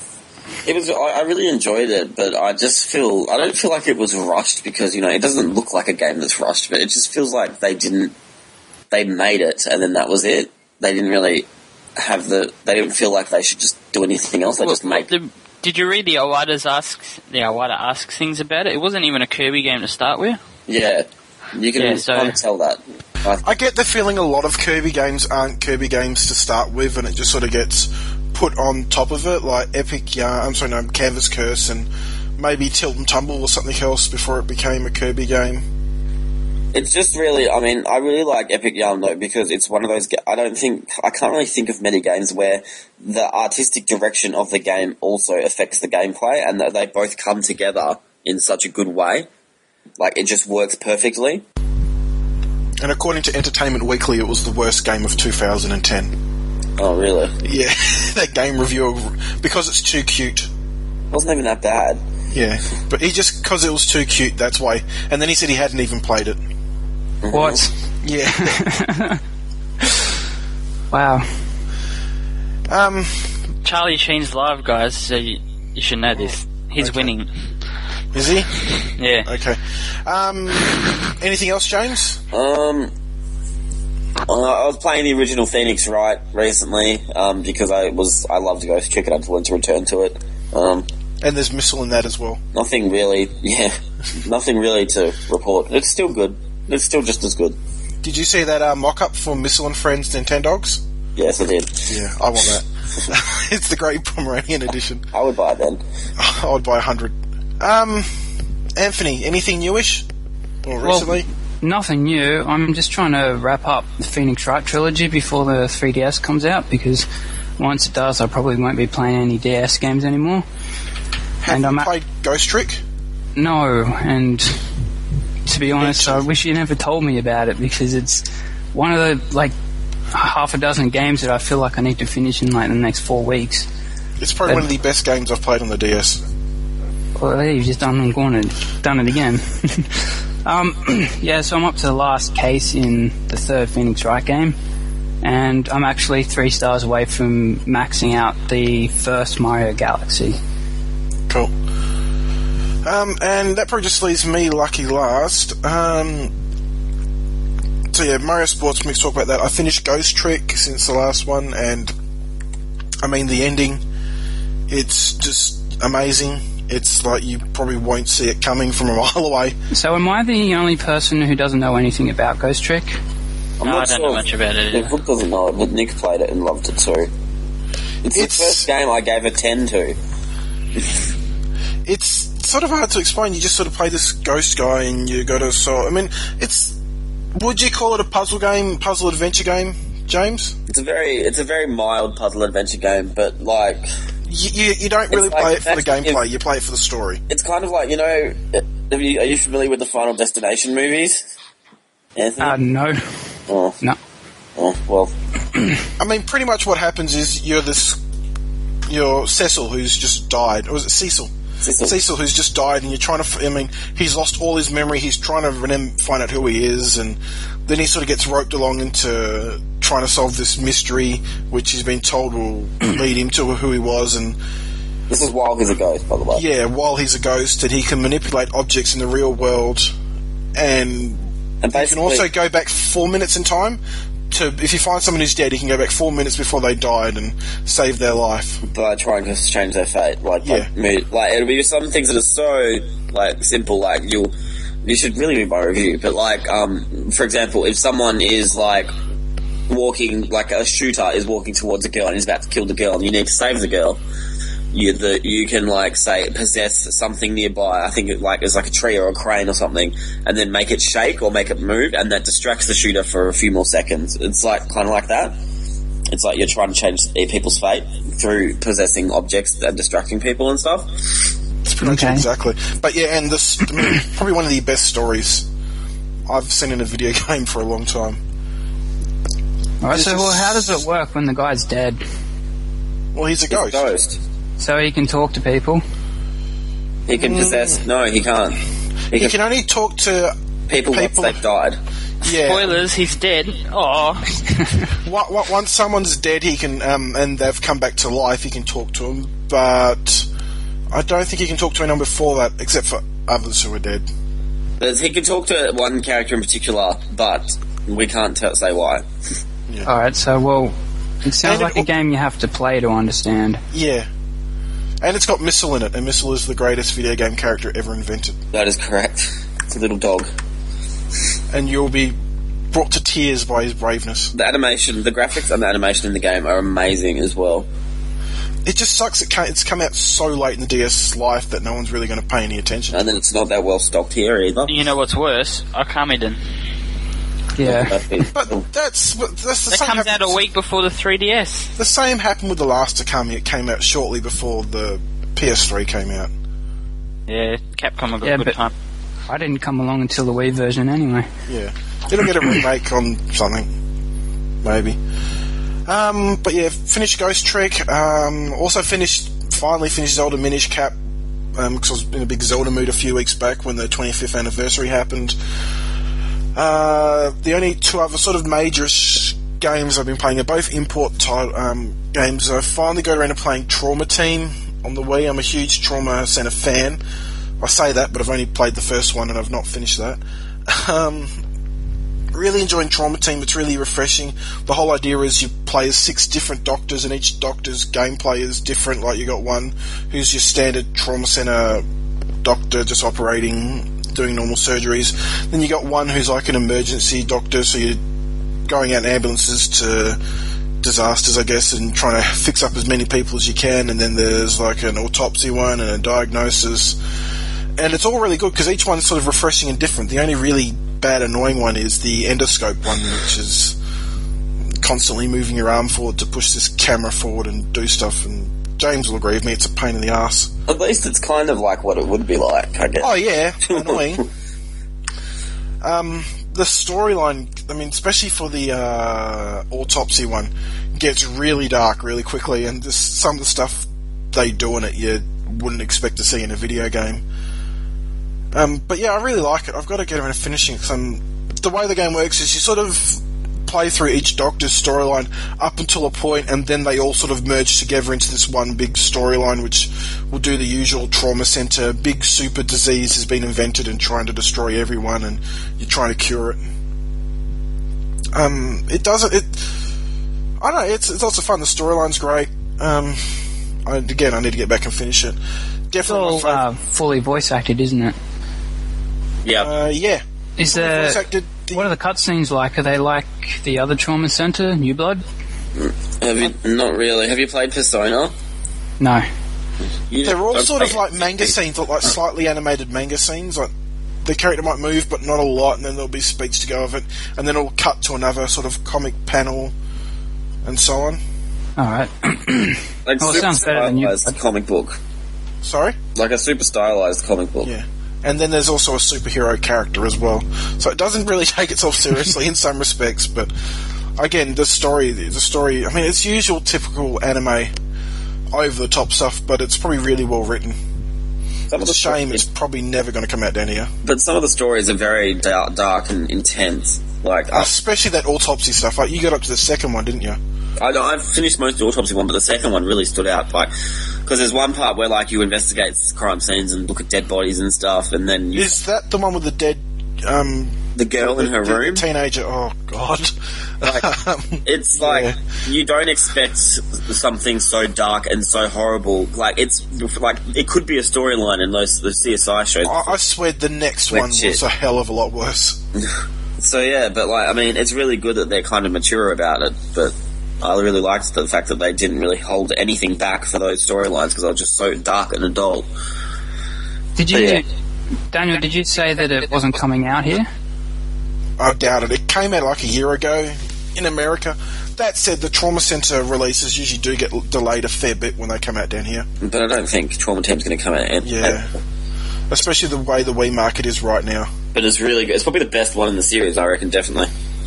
it was. I, I really enjoyed it, but I just feel I don't feel like it was rushed because you know it doesn't look like a game that's rushed, but it just feels like they didn't. They made it, and then that was it. They didn't really have the. They didn't feel like they should just do anything else. They Well, just make. the, did you read the Iwata's asks the Iwata asks things about it? It wasn't even a Kirby game to start with. Yeah, you can Yeah, so- kind of tell that. I, I get the feeling a lot of Kirby games aren't Kirby games to start with, and it just sort of gets put on top of it, like Epic Yarn, I'm sorry, no, Canvas Curse, and maybe Tilt and Tumble or something else before it became a Kirby game. It's just really, I mean, I really like Epic Yarn though because it's one of those. Ga- I don't think I can't really think of many games where the artistic direction of the game also affects the gameplay, and that they both come together in such a good way. Like it just works perfectly. And according to Entertainment Weekly, it was the worst game of two thousand ten. Oh, really? Yeah, that game reviewer, because it's too cute. It wasn't even that bad. Yeah, but he just, because it was too cute, that's why. And then he said he hadn't even played it. What? Yeah. Wow. um, Charlie Sheen's live, guys, so you, you should know this. He's Okay. winning. is he? Yeah. Okay. Um, anything else, James? Um, uh, I was playing the original Phoenix Wright recently um, because I was I love to go check it out to learn to return to it. Um, And there's Missile in that as well. nothing really, yeah, nothing really to report. It's still good. It's still just as good. Did you see that uh, mock-up for Missile and Friends Nintendogs? Yes, I did. Yeah, I want that. It's the Great Pomeranian edition. I would buy it then. I would buy a hundred. Um, Anthony, anything newish? Or recently? Nothing new. I'm just trying to wrap up the Phoenix Wright trilogy before the three D S comes out, because once it does, I probably won't be playing any D S games anymore. Have and you I'm at- played Ghost Trick? No, and to be honest, Me too. I wish you never told me about it, because it's one of the, like, half a dozen games that I feel like I need to finish in, like, the next four weeks. It's probably But- one of the best games I've played on the D S. Well, there you've just done and gone and done it again. Um, yeah, so I'm up to the last case in the third Phoenix Wright game, and I'm actually three stars away from maxing out the first Mario Galaxy. Cool. Um, and that probably just leaves me lucky last. Um, so yeah, Mario Sports, let's talk about that. I finished Ghost Trick since the last one, and I mean the ending, it's just amazing. It's like you probably won't see it coming from a mile away. So am I the only person who doesn't know anything about Ghost Trick? I'm No, not I don't sure know much about it. Nick either. Hook doesn't know it, but Nick played it and loved it too. It's, It's- the first game I gave a ten to. It's sort of hard to explain. You just sort of play this ghost guy and you go to solve. I mean, it's. Would you call it a puzzle game, puzzle adventure game, James? It's a very, it's a very mild puzzle adventure game, but like, You, you, you don't really It's like- play it for the that's- gameplay, you play it for the story. it's kind of like, you know, have you, are you familiar with the Final Destination movies? Anthony? Uh, no. oh, No. oh, well, I mean, pretty much what happens is you're this. You're Cecil, who's just died. Or was it Cecil? Cecil. Cecil, who's just died, and you're trying to. f- I mean, he's lost all his memory. He's trying to remem- find out who he is, and then he sort of gets roped along into trying to solve this mystery, which he's been told will lead him to who he was. And this is while he's a ghost, by the way. yeah, while he's a ghost, and he can manipulate objects in the real world, and And he can basically, also go back four minutes in time. To if you find someone who's dead, he can go back four minutes before they died and save their life. by trying to change their fate, like, Yeah. like, mo- like it'll be some things that are so like simple, like you'll, you should really read my review. But like, um, for example, if someone is like walking, like a shooter is walking towards a girl and he's about to kill the girl, and you need to save the girl, you the you can like say possess something nearby. I think it like it's like a tree or a crane or something, and then make it shake or make it move, and that distracts the shooter for a few more seconds. It's like kind of like that. It's like you're trying to change people's fate through possessing objects and distracting people and stuff. It's pretty much Okay. it, exactly. But yeah, and this I mean, probably one of the best stories I've seen in a video game for a long time. Alright, This so is- well, how does it work when the guy's dead? Well, he's a He's a ghost. ghost. So he can talk to people? He can possess. No, he can't. He, He can, can only talk to people once people- they've died. yeah. Spoilers, he's dead. Oh, What, what, once someone's dead, he can um, and they've come back to life. He can talk to them, but I don't think he can talk to anyone before that, except for others who are dead. There's- He can talk to one character in particular, but we can't tell, say why. Alright, so well, it sounds And it- like a game you have to play to understand. Yeah. And it's got Missile in it, and Missile is the greatest video game character ever invented. That is correct. It's a little dog. And you'll be brought to tears by his braveness. The animation, the graphics and the animation in the game are amazing as well. It just sucks it can't, it's come out so late in the D S life that no one's really going to pay any attention. And then it's not that well stocked here either. you know what's worse? Arkamiden. Yeah. But that's but that's the That same. comes out a happens- week before the three D S. The same happened with the last Akami. It came out shortly before the P S three came out. Yeah, Capcom have got Yeah, a good but- time. I didn't come along until the Wii version anyway. Yeah, it'll get a remake on something, maybe. Um, but yeah, finished Ghost Trick. Um, also finished, finally finished Zelda Minish Cap. Um, because I was in a big Zelda mood a few weeks back when the twenty-fifth anniversary happened. Uh, the only two other sort of major-ish games I've been playing are both import title, um, games. I finally got around to playing Trauma Team on the Wii. I'm a huge Trauma Center fan. I say that, but I've only played the first one and I've not finished that. Um, really enjoying Trauma Team. It's really refreshing. The whole idea is you play as six different doctors, and each doctor's gameplay is different. Like you got one who's your standard trauma center doctor, just operating, doing normal surgeries. Then you got one who's like an emergency doctor, so you're going out in ambulances to disasters, I guess, and trying to fix up as many people as you can. And then there's like an autopsy one and a diagnosis. And it's all really good because each one's sort of refreshing and different. The only really bad, annoying one is the endoscope one, which is constantly moving your arm forward to push this camera forward and do stuff. And James will agree with me, it's a pain in the ass. At least it's kind of like what it would be like, I guess. Oh yeah, annoying. Um, the storyline, I mean, especially for the uh, autopsy one, gets really dark really quickly, and just some of the stuff they do in it you wouldn't expect to see in a video game. Um, but yeah, I really like it. I've got to get around to finishing it, because the way the game works is you sort of play through each Doctor's storyline up until a point, and then they all sort of merge together into this one big storyline, which will do the usual trauma center. Big super disease has been invented and trying to destroy everyone, and you're trying to cure it. Um, it doesn't. It. I don't know. It's it's lots of fun. The storyline's great. Um, I, again, I need to get back and finish it. Definitely. It's all uh, fully voice acted, isn't it? Yeah. Uh, yeah. Is there? Voice acted. The, what are the cutscenes like? Are they like the other Trauma Center, New Blood? Have you not really? Have you played Persona? No. You they're all don't sort of play- like manga scenes, like slightly animated manga scenes. Like the character might move, but not a lot, and then there'll be speech to go of it, and then it'll cut to another sort of comic panel, and so on. All right. Like Oh, it super sounds better than you- stylized comic book. Sorry? Like a super stylized comic book. Yeah. And then there's also a superhero character as well. So it doesn't really take itself seriously in some respects, but again, the story, the story, I mean, it's usual typical anime over-the-top stuff, but it's probably really well written. Some of It's a the shame stories- it's probably never going to come out down here. But some of the stories are very dark, dark and intense. Like, I, Especially that autopsy stuff. Like, you got up to the second one, didn't you? I, I've finished most of the autopsy one, but the second one really stood out. Like, because there's one part where like you investigate crime scenes and look at dead bodies and stuff, and then you, Is that the one with the dead... Um, the girl in her the room. Teenager. Oh, God. Like, Um, it's like yeah. you don't expect something so dark and so horrible. Like it's like it could be a storyline in those the C S I shows. I, I swear the next Wet one shit. was a hell of a lot worse. So yeah, but like I mean, it's really good that they're kind of mature about it. But I really liked the fact that they didn't really hold anything back for those storylines because they were just so dark and adult. Did you, Yeah. Daniel? Did you say that it wasn't coming out here? I doubt it. It came out like a year ago in America. That said, the Trauma Center releases usually do get l- delayed a fair bit when they come out down here. But I don't think Trauma Team's going to come out. And, Yeah. Especially the way the Wii market is right now. But it's really good. It's probably the best one in the series, I reckon, definitely.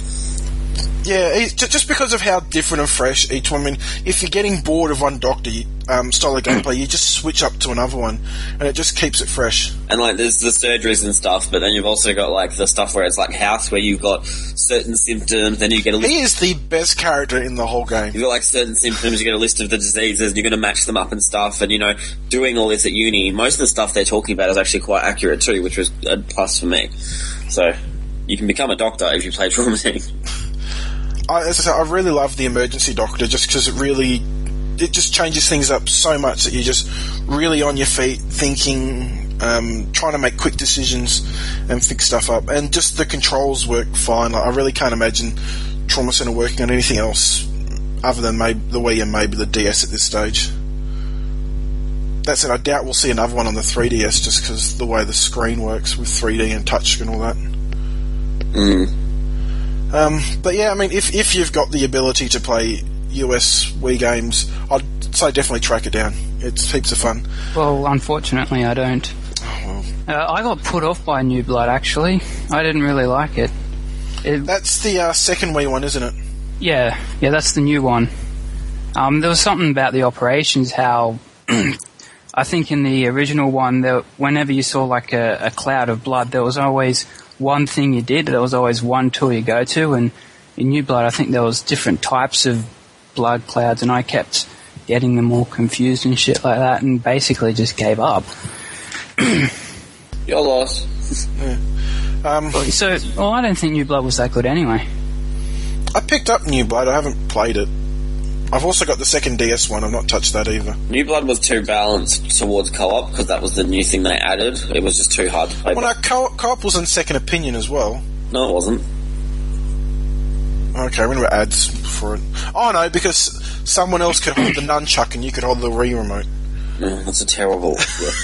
Yeah, it, ju- just because of how different and fresh each one. I mean, if you're getting bored of one Doctor um, style of gameplay, you just switch up to another one, and it just keeps it fresh. And like, there's the surgeries and stuff, but then you've also got like the stuff where it's like House, where you've got certain symptoms, then you get a list. He is the best character in the whole game. You've got like certain symptoms, you get a list of the diseases, and you're going to match them up and stuff, and you know, doing all this at uni, most of the stuff they're talking about is actually quite accurate too, which was a plus for me. So, you can become a doctor if you play Trauma Team. I, as I said, I really love the Emergency Doctor just because it really, it just changes things up so much that you're just really on your feet, thinking, um, trying to make quick decisions and fix stuff up. And just the controls work fine. Like, I really can't imagine Trauma Center working on anything else other than maybe the Wii and maybe the D S at this stage. That said, I doubt we'll see another one on the three D S just because the way the screen works with three D and touch and all that. Mm. Um, but yeah, I mean, if if you've got the ability to play U S Wii games, I'd say definitely track it down. It's heaps of fun. Well, unfortunately, I don't. Oh, Uh, I got put off by New Blood. Actually, I didn't really like it. it That's the uh, second Wii one, isn't it? yeah, yeah, that's the new one. Um, there was something about the operations. How I think in the original one, there, whenever you saw like a, a cloud of blood, there was always one thing you did. There was always one tool you go to, and in New Blood, I think there was different types of blood clouds, and I kept getting them all confused and shit like that, and basically just gave up. You're lost. Yeah. Um, So, well, I don't think New Blood was that good anyway. I picked up New Blood. I haven't played it. I've also got the second D S one. I've not touched that either. New Blood was too balanced towards co-op because that was the new thing they added. It was just too hard to play. Well, no, co- co-op was in Second Opinion as well. No, it wasn't. Okay, we're going to ads for it. Oh no, because someone else could hold the nunchuck and you could hold the Wii remote. No, that's a terrible.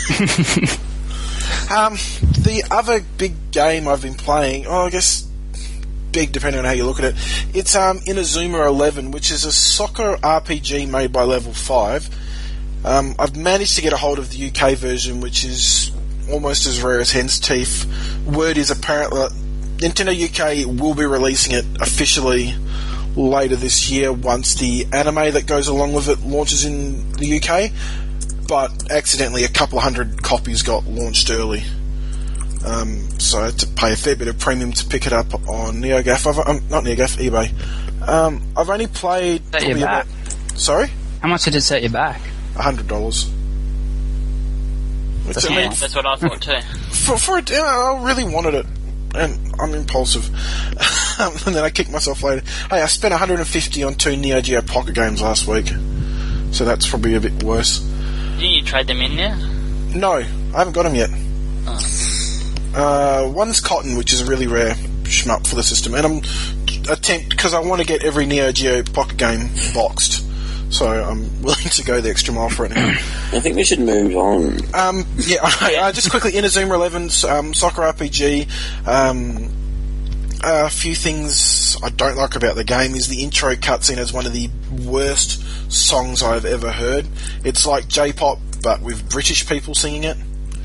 Um, the other big game I've been playing, oh, I guess big depending on how you look at it, it's um, Inazuma eleven, which is a soccer R P G made by Level five. Um, I've managed to get a hold of the U K version, which is almost as rare as hen's teeth. Word is apparently Nintendo U K will be releasing it officially later this year once the anime that goes along with it launches in the U K, but accidentally a couple of hundred copies got launched early. Um, so I had to pay a fair bit of premium to pick it up on NeoGAF. I've, um, not NeoGAF, eBay. Um, I've only played... Set you back. About, sorry? How much did it set you back? one hundred dollars. That's, yeah, that's what I thought too. For, for it, I really wanted it. And I'm impulsive. And then I kicked myself later. Hey, I spent one hundred fifty on two Neo Geo Pocket games last week. So that's probably a bit worse. Didn't you trade them in now? No, I haven't got them yet. Oh. Uh, one's Cotton, which is a really rare shmup for the system. And I'm attempt because I want to get every Neo Geo Pocket game boxed. So I'm willing to go the extra mile for it now. I think we should move on. Um, yeah, uh, just quickly, Inazuma eleven, um, Soccer R P G. Um, a few things I don't like about the game is the intro cutscene is one of the worst songs I've ever heard. It's like J-pop, but with British people singing it.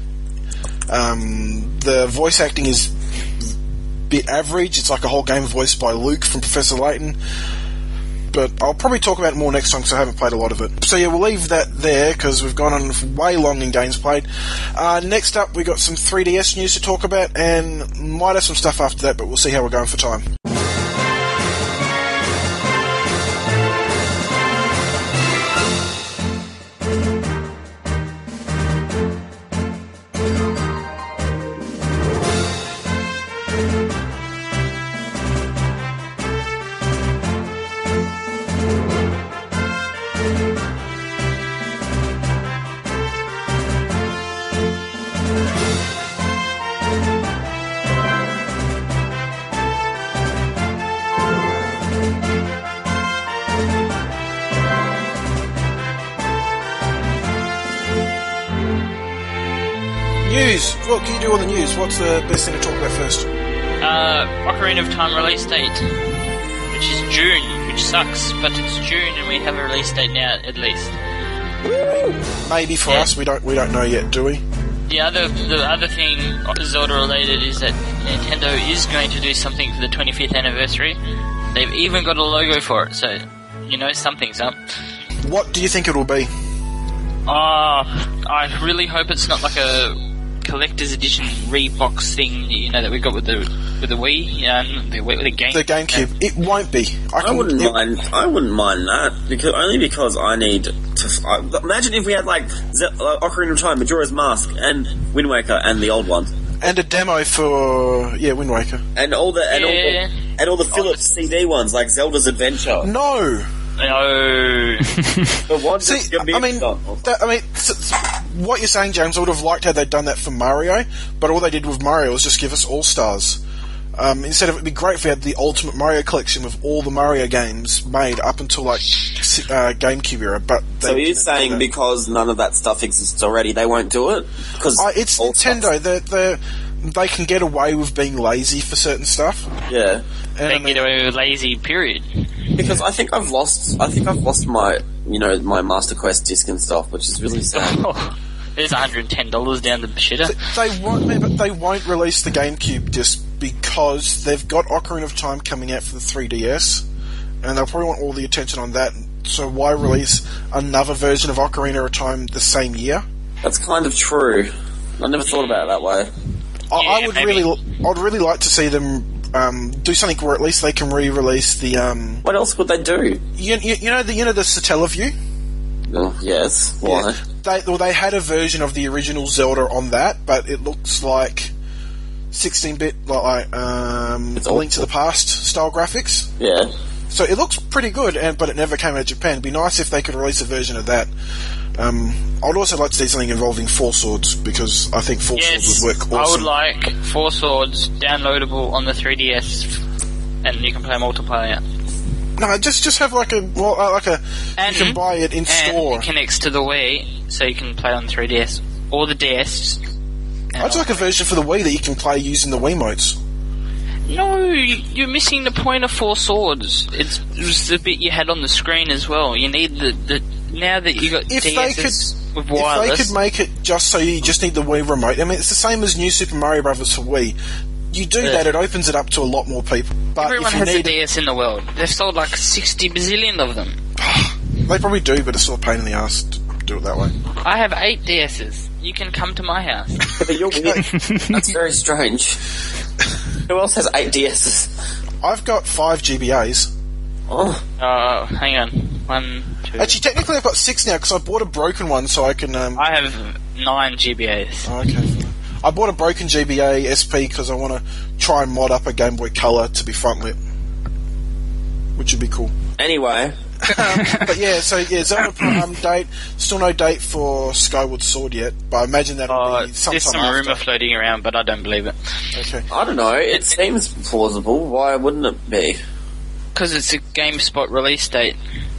Um, the voice acting is a bit average. It's like a whole game voiced by Luke from Professor Layton. But I'll probably talk about it more next time because I haven't played a lot of it. So yeah, we'll leave that there because we've gone on way long in games played. Uh, next up, we got some three D S news to talk about and might have some stuff after that, but we'll see how we're going for time. News! What can you do on the news? What's the best thing to talk about first? Uh, Ocarina of Time release date, which is June, which sucks, but it's June and we have a release date now at least. Maybe for yeah. us, we don't we don't know yet, do we? The other the other thing Zelda related is that Nintendo is going to do something for the twenty-fifth anniversary. They've even got a logo for it, so you know something's up. What do you think it'll be? Ah, uh, I really hope it's not like a collector's edition rebox thing, you know, that we got with the with the Wii, um, the, the game, the GameCube. Uh, it won't be. I, can, I wouldn't it, mind. I wouldn't mind that because only because I need to. I, imagine if we had like Z- uh, Ocarina of Time, Majora's Mask, and Wind Waker, and the old ones, and a demo for yeah Wind Waker, and all the and yeah. all the and all the Philips C D ones like Zelda's Adventure. No. No. But what See, I mean, that, I mean, s- s- what you're saying, James, I would have liked how they'd done that for Mario, but all they did with Mario was just give us All Stars. Um, instead of, it'd be great if we had the Ultimate Mario Collection with all the Mario games made up until like uh, GameCube era. But so you're saying because none of that stuff exists already, they won't do it? Because uh, it's Nintendo. They're, they're, they can get away with being lazy for certain stuff. Yeah, and they can get away with lazy. Period. Because I think I've lost. I think I've lost my, you know, my Master Quest disc and stuff, which is really sad. Oh, there's one hundred ten dollars down the shitter. They, they won't, but they won't release the GameCube disc because they've got Ocarina of Time coming out for the three D S, and they'll probably want all the attention on that. So why release another version of Ocarina of Time the same year? That's kind of true. I never thought about it that way. I, Yeah, I would maybe. really, I'd really like to see them um, do something where at least they can re-release the. Um, What else would they do? you, you, you know the you know the Satellaview. Oh, yes. Why? Yeah. They well they had a version of the original Zelda on that, but it looks like sixteen-bit like um, It's A Link to awful. the Past style graphics. Yeah. So it looks pretty good, and but it never came out of Japan. It'd be nice if they could release a version of that. Um, I'd also like to see something involving Four Swords because I think Four Yes, Swords would work awesome. I would like Four Swords downloadable on the three D S, and you can play multiplayer. No, just just have like a well, uh, like a And, you can buy it in and store. it connects to the Wii, so you can play on the three D S or the D S. I'd just like a version for the Wii that you can play using the Wiimotes. No, you're missing the point of Four Swords. It's, it's the bit you had on the screen as well. You need the, the now that you got If D they Ss could, with if wireless. they could make it just so you just need the Wii remote. I mean, it's the same as New Super Mario Brothers for Wii. You do Yeah. that, it opens it up to a lot more people. But Everyone if you has a need, D S in the world. They've sold like sixty bazillion of them. they probably do, but it's still a pain in the ass to do it that way. I have eight D S's. You can come to my house. But you're weird. That's very strange. Who else has eight D S's? I've got five G B As. Oh. Uh, hang on. One, two. Actually, technically I've got six now because I bought a broken one so I can... Um, I have nine G B As. oh, okay. I bought a broken G B A S P because I want to try and mod up a Game Boy Color to be front lit. Which would be cool. Anyway. um, but yeah, so yeah, Zelda um, date. Still no date for Skyward Sword yet, but I imagine that'll Uh, be sometime there's some after. rumour floating around, but I don't believe it. Okay. I don't know. It seems plausible. Why wouldn't it be? Because it's a GameSpot release date.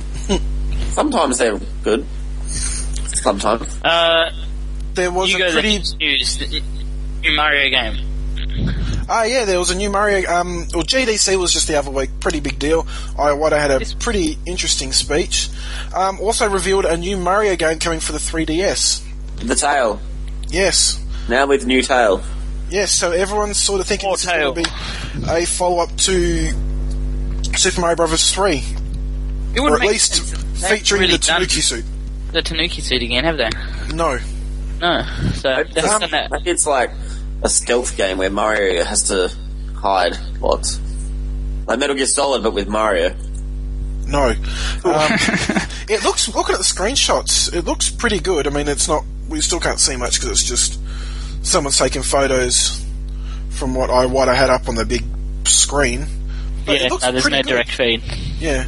Sometimes they're good. Sometimes. Uh, There was you a guys pretty. have news. The new Mario game. Ah, yeah, there was a new Mario. Um, well, G D C was just the other week. Pretty big deal. Iwata had a This- pretty interesting speech. Um, also revealed a new Mario game coming for the three D S. The tail. Yes. Now with new tail. Yes, so everyone's sort of thinking More this is going to be a follow-up to Super Mario Bros. three. It Or would at make least sense. They haven't featuring really the done Tanuki suit. The Tanuki suit again, have they? No. No. So Maybe they've it's- done that. maybe it's like a stealth game where Mario has to hide lots. Like Metal Gear Solid, but with Mario. No. Um, it looks, looking at the screenshots, it looks pretty good. I mean, it's not, we still can't see much because it's just someone's taking photos from what I, what I had up on the big screen. But Yeah, it looks no, there's pretty no good. direct feed. Yeah.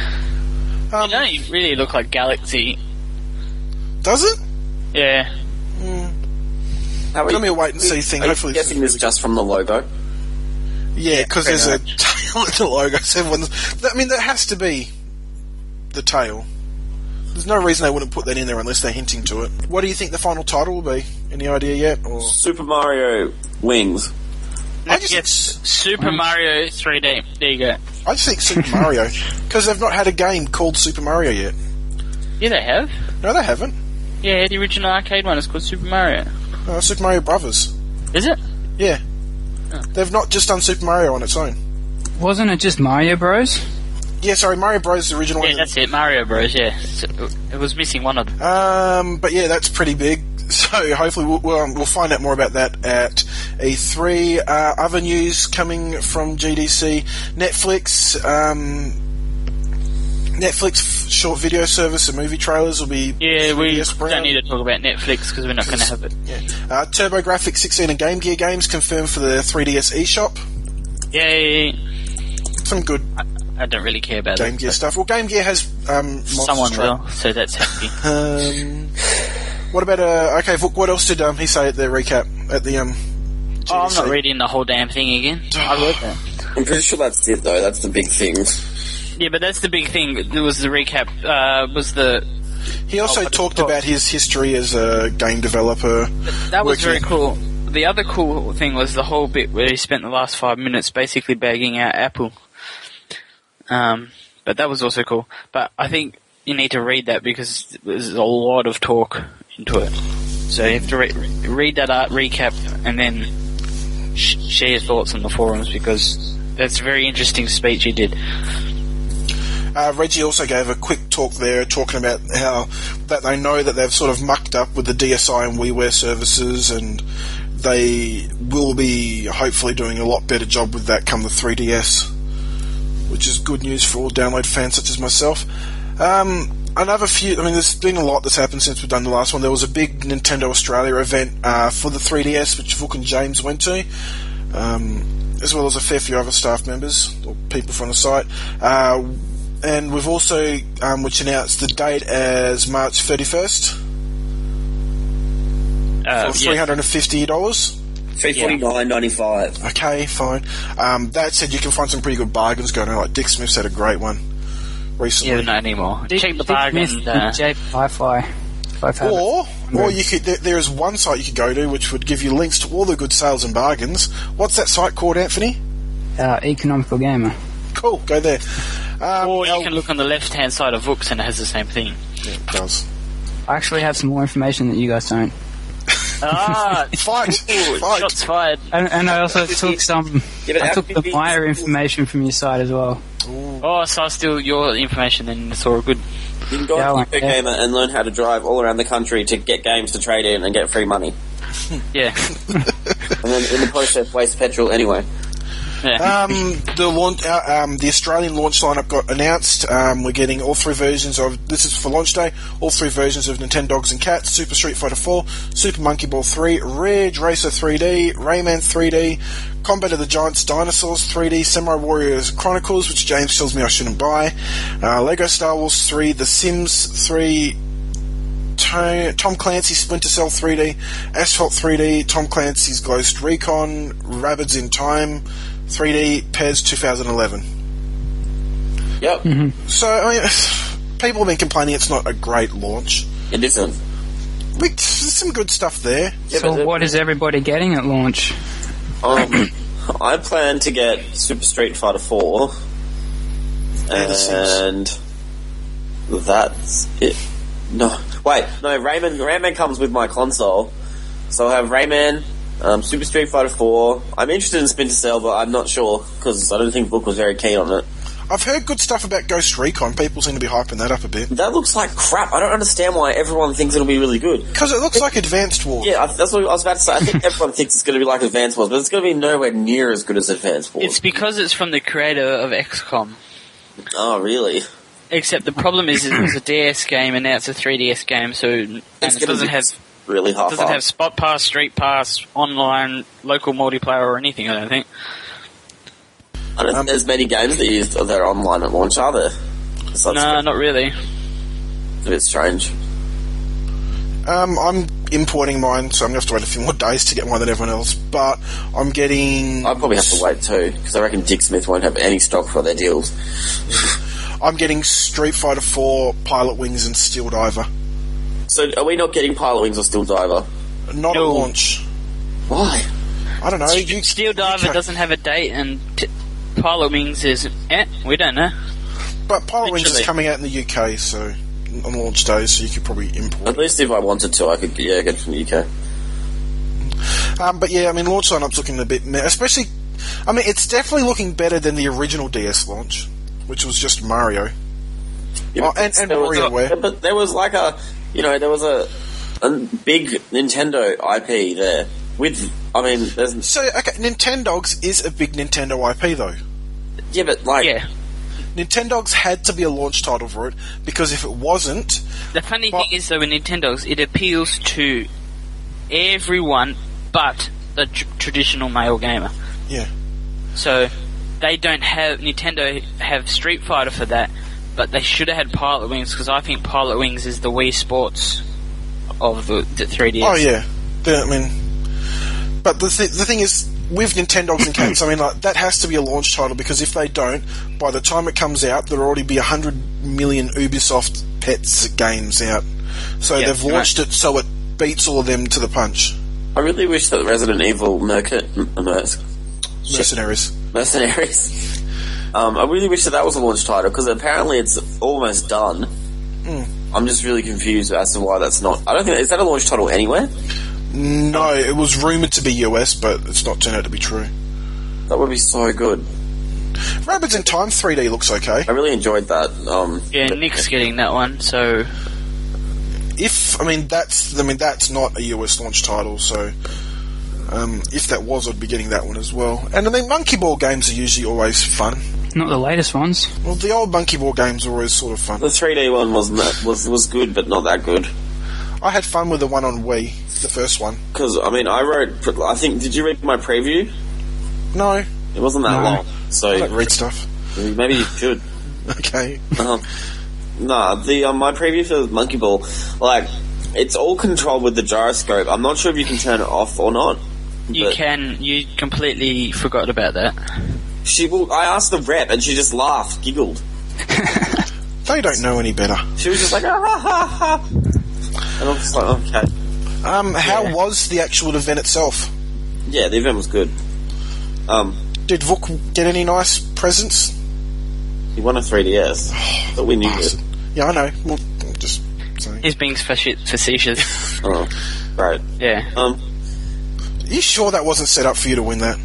Um, It don't really look like Galaxy. does it? Yeah. How are Let you- me wait and see thing. Are you Hopefully this guessing is this really just from the logo? Yeah, because pretty there's much. a tail at the logo. So everyone's, I mean, that has to be the tail. There's no reason they wouldn't put that in there unless they're hinting to it. What do you think the final title will be? Any idea yet? Or Super Mario Wings. I just Yes, Super Mario three D. There you go. I just think Super Mario because they've not had a game called Super Mario yet. Yeah, they have. No, they haven't. Yeah, the original arcade one is called Super Mario. Uh, Super Mario Brothers. Is it? Yeah. Oh. They've not just done Super Mario on its own. Wasn't it just Mario Bros? Yeah, sorry, Mario Bros. The original Yeah, one. that's it. Mario Bros. Yeah, so it was missing one of them. Um, but yeah, that's pretty big. So hopefully we'll, we'll, um, we'll find out more about that at E three. Uh, other news coming from G D C. Netflix, um, Netflix f- short video service and movie trailers will be... Yeah, we Yes, Brown. don't need to talk about Netflix because we're not going to have it. Yeah. Uh, TurboGrafx sixteen and Game Gear games confirmed for the three D S eShop. Yay! Some good I don't really care about Game it. Gear but stuff. Well, Game Gear has um, Monster Someone Truck. will, so that's happy. Um, what about uh? Okay, Vuk, what else did um, he say at the recap at the um? Oh, I'm not G D C? reading the whole damn thing again. I read that. I'm pretty sure that's it though. That's the big things. Yeah, but that's the big thing. It was the recap. Uh, was the He also Oh, but- talked oh. about his history as a game developer. that was very working- cool. The other cool thing was the whole bit where he spent the last five minutes basically bagging out Apple. Um, but that was also cool. But I think you need to read that because there's a lot of talk into it. So you have to re- read that art recap and then sh- share your thoughts on the forums because that's a very interesting speech he did. Uh, Reggie also gave a quick talk there, talking about how that they know that they've sort of mucked up with the D S I and WiiWare services, and they will be hopefully doing a lot better job with that come the three D S, which is good news for all download fans such as myself. Um, another few, I mean, there's been a lot that's happened since we've done the last one. There was a big Nintendo Australia event uh, for the three D S, which Vuk and James went to, um, as well as a fair few other staff members or people from the site. Uh, and we've also, um, which announced the date as March thirty-first Uh, for three hundred fifty dollars. Three forty nine ninety five. Okay, fine. Um, that said, you can find some pretty good bargains going on. Like Dick Smith's had a great one recently. Yeah, not anymore. Dick- Check the Dick bargain. Smith Uh, and J Hi-Fi. Both have it. Or, or you could. There, there is one site you could go to which would give you links to all the good sales and bargains. What's that site called, Anthony? Uh, Economical Gamer. Cool, go there. Um, or you El- can look on the left-hand side of Vooks and it has the same thing. Yeah, it does. I actually have some more information that you guys don't. Ah, Fight, fight. shots fired. And, and I also took some. Yeah, but I how took can the it be- Maya information from your site as well. Oh, so I steal your information then. It's all good. You can go Yeah, on like to that. Gamer and learn how to drive all around the country to get games to trade in and get free money. Yeah. And then in the process, waste petrol anyway. Yeah. Um, the launch, uh, um, the Australian launch lineup got announced. Um, we're getting all three versions of. This is for launch day. All three versions of Nintendogs and Cats, Super Street Fighter four, Super Monkey Ball three, Ridge Racer three D, Rayman three D, Combat of the Giants Dinosaurs three D, Samurai Warriors Chronicles, which James tells me I shouldn't buy, uh, Lego Star Wars three, The Sims three. Tom Clancy's Splinter Cell three D, Asphalt three D, Tom Clancy's Ghost Recon, Rabbids in Time three D, P E S twenty eleven. Yep. Mm-hmm. So, I mean, people have been complaining it's not a great launch. It isn't. We, there's some good stuff there. Yeah, So but- what is everybody getting at launch? Um, I plan to get Super Street Fighter four, And The Sims. and that's it. No, wait, no. Rayman, Rayman comes with my console, so I have Rayman, um, Super Street Fighter four. I'm interested in Splinter Cell, but I'm not sure because I don't think Book was very keen on it. I've heard good stuff about Ghost Recon. People seem to be hyping that up a bit. That looks like crap. I don't understand why everyone thinks it'll be really good. Because it looks like Advanced War. Yeah, I, that's what I was about to say. I think everyone thinks it's going to be like Advance Wars, but it's going to be nowhere near as good as Advance Wars. It's because it's from the creator of X COM. Oh, really? Except the problem is it was a D S game and now it's a three D S game, so and It's it gonna doesn't be have really half doesn't have Spot Pass, Street Pass, online, local multiplayer or anything. I don't think. I don't Um, think there's many games that use that are online at launch, are there? So No, not really. it's a bit strange. Um, I'm importing mine, so I'm going to have to wait a few more days to get one than everyone else. But I'm getting... I probably have to wait too, because I reckon Dick Smith won't have any stock for their deals. I'm getting Street Fighter four, Pilot Wings, and Steel Diver. So are we not getting Pilot Wings or Steel Diver? Not No. at launch. Why? I don't know. You, Steel Diver okay. doesn't have a date, and t- Pilot Wings is eh, we don't know. But Pilot Wings is Literally. coming out in the U K, so on launch days, so you could probably import. At least if I wanted to, I could yeah, get it from the U K. Um, but yeah, I mean, launch lineup's looking a bit, meh, especially. I mean, it's definitely looking better than the original D S launch, which was just Mario. Yeah, Oh, but and- and there was a- WarioWare. yeah, but there was like a, you know, there was a, a big Nintendo I P there. With, I mean, there's So, okay, Nintendogs is a big Nintendo I P, though. yeah, but like, Yeah. Nintendogs had to be a launch title for it, because if it wasn't, The funny Well- thing is, though, with Nintendo's, it appeals to everyone but the tr- traditional male gamer. yeah. So they don't have Nintendo have Street Fighter for that, but they should have had Pilot Wings because I think Pilot Wings is the Wii Sports of the, the three D S. Oh, yeah. The- I mean, but the, th- the thing is, with Nintendogs and Cats, I mean, like, that has to be a launch title, because if they don't, by the time it comes out, there'll already be one hundred million Ubisoft Pets games out. So Yeah, they've launched it so it beats all of them to the punch. I really wish that Resident Evil Merc- Merc- Mercenaries. Mercenaries. Um, I really wish that that was a launch title because apparently it's almost done. Mm. I'm just really confused as to why that's not. I don't think is that a launch title anywhere. No, it was rumoured to be U S, but it's not turned out to be true. That would be so good. Rabbids in Time three D looks okay. I really enjoyed that. Um, Yeah, but- Nick's getting that one, so If I mean that's I mean that's not a U S launch title, so um, if that was, I'd be getting that one as well. And I mean, Monkey Ball games are usually always fun. Not the latest ones. Well, the old Monkey Ball games are always sort of fun. the three D one wasn't that, was was good, but not that good. I had fun with the one on Wii, the first one. Because I mean, I wrote. I think. Did you read my preview? No, It wasn't that No. long, so I don't read stuff. maybe you should. Okay. Um, nah, the um, my preview for Monkey Ball, like, it's all controlled with the gyroscope. I'm not sure if you can turn it off or not. you but can. You completely forgot about that. She will. I asked the rep, and she just laughed, giggled. They don't know any better. She was just like, ah, ha, ha, ha. And I'm just like, okay. Um, how Yeah. was the actual event itself? Yeah, the event was good. Um, Did Vuk get any nice presents? he won a three D S, but we knew Bastard. it. Yeah, I know. Well, I'm just saying. He's being faci- facetious. Oh, right. Yeah. Um, Are you sure that wasn't set up for you to win that?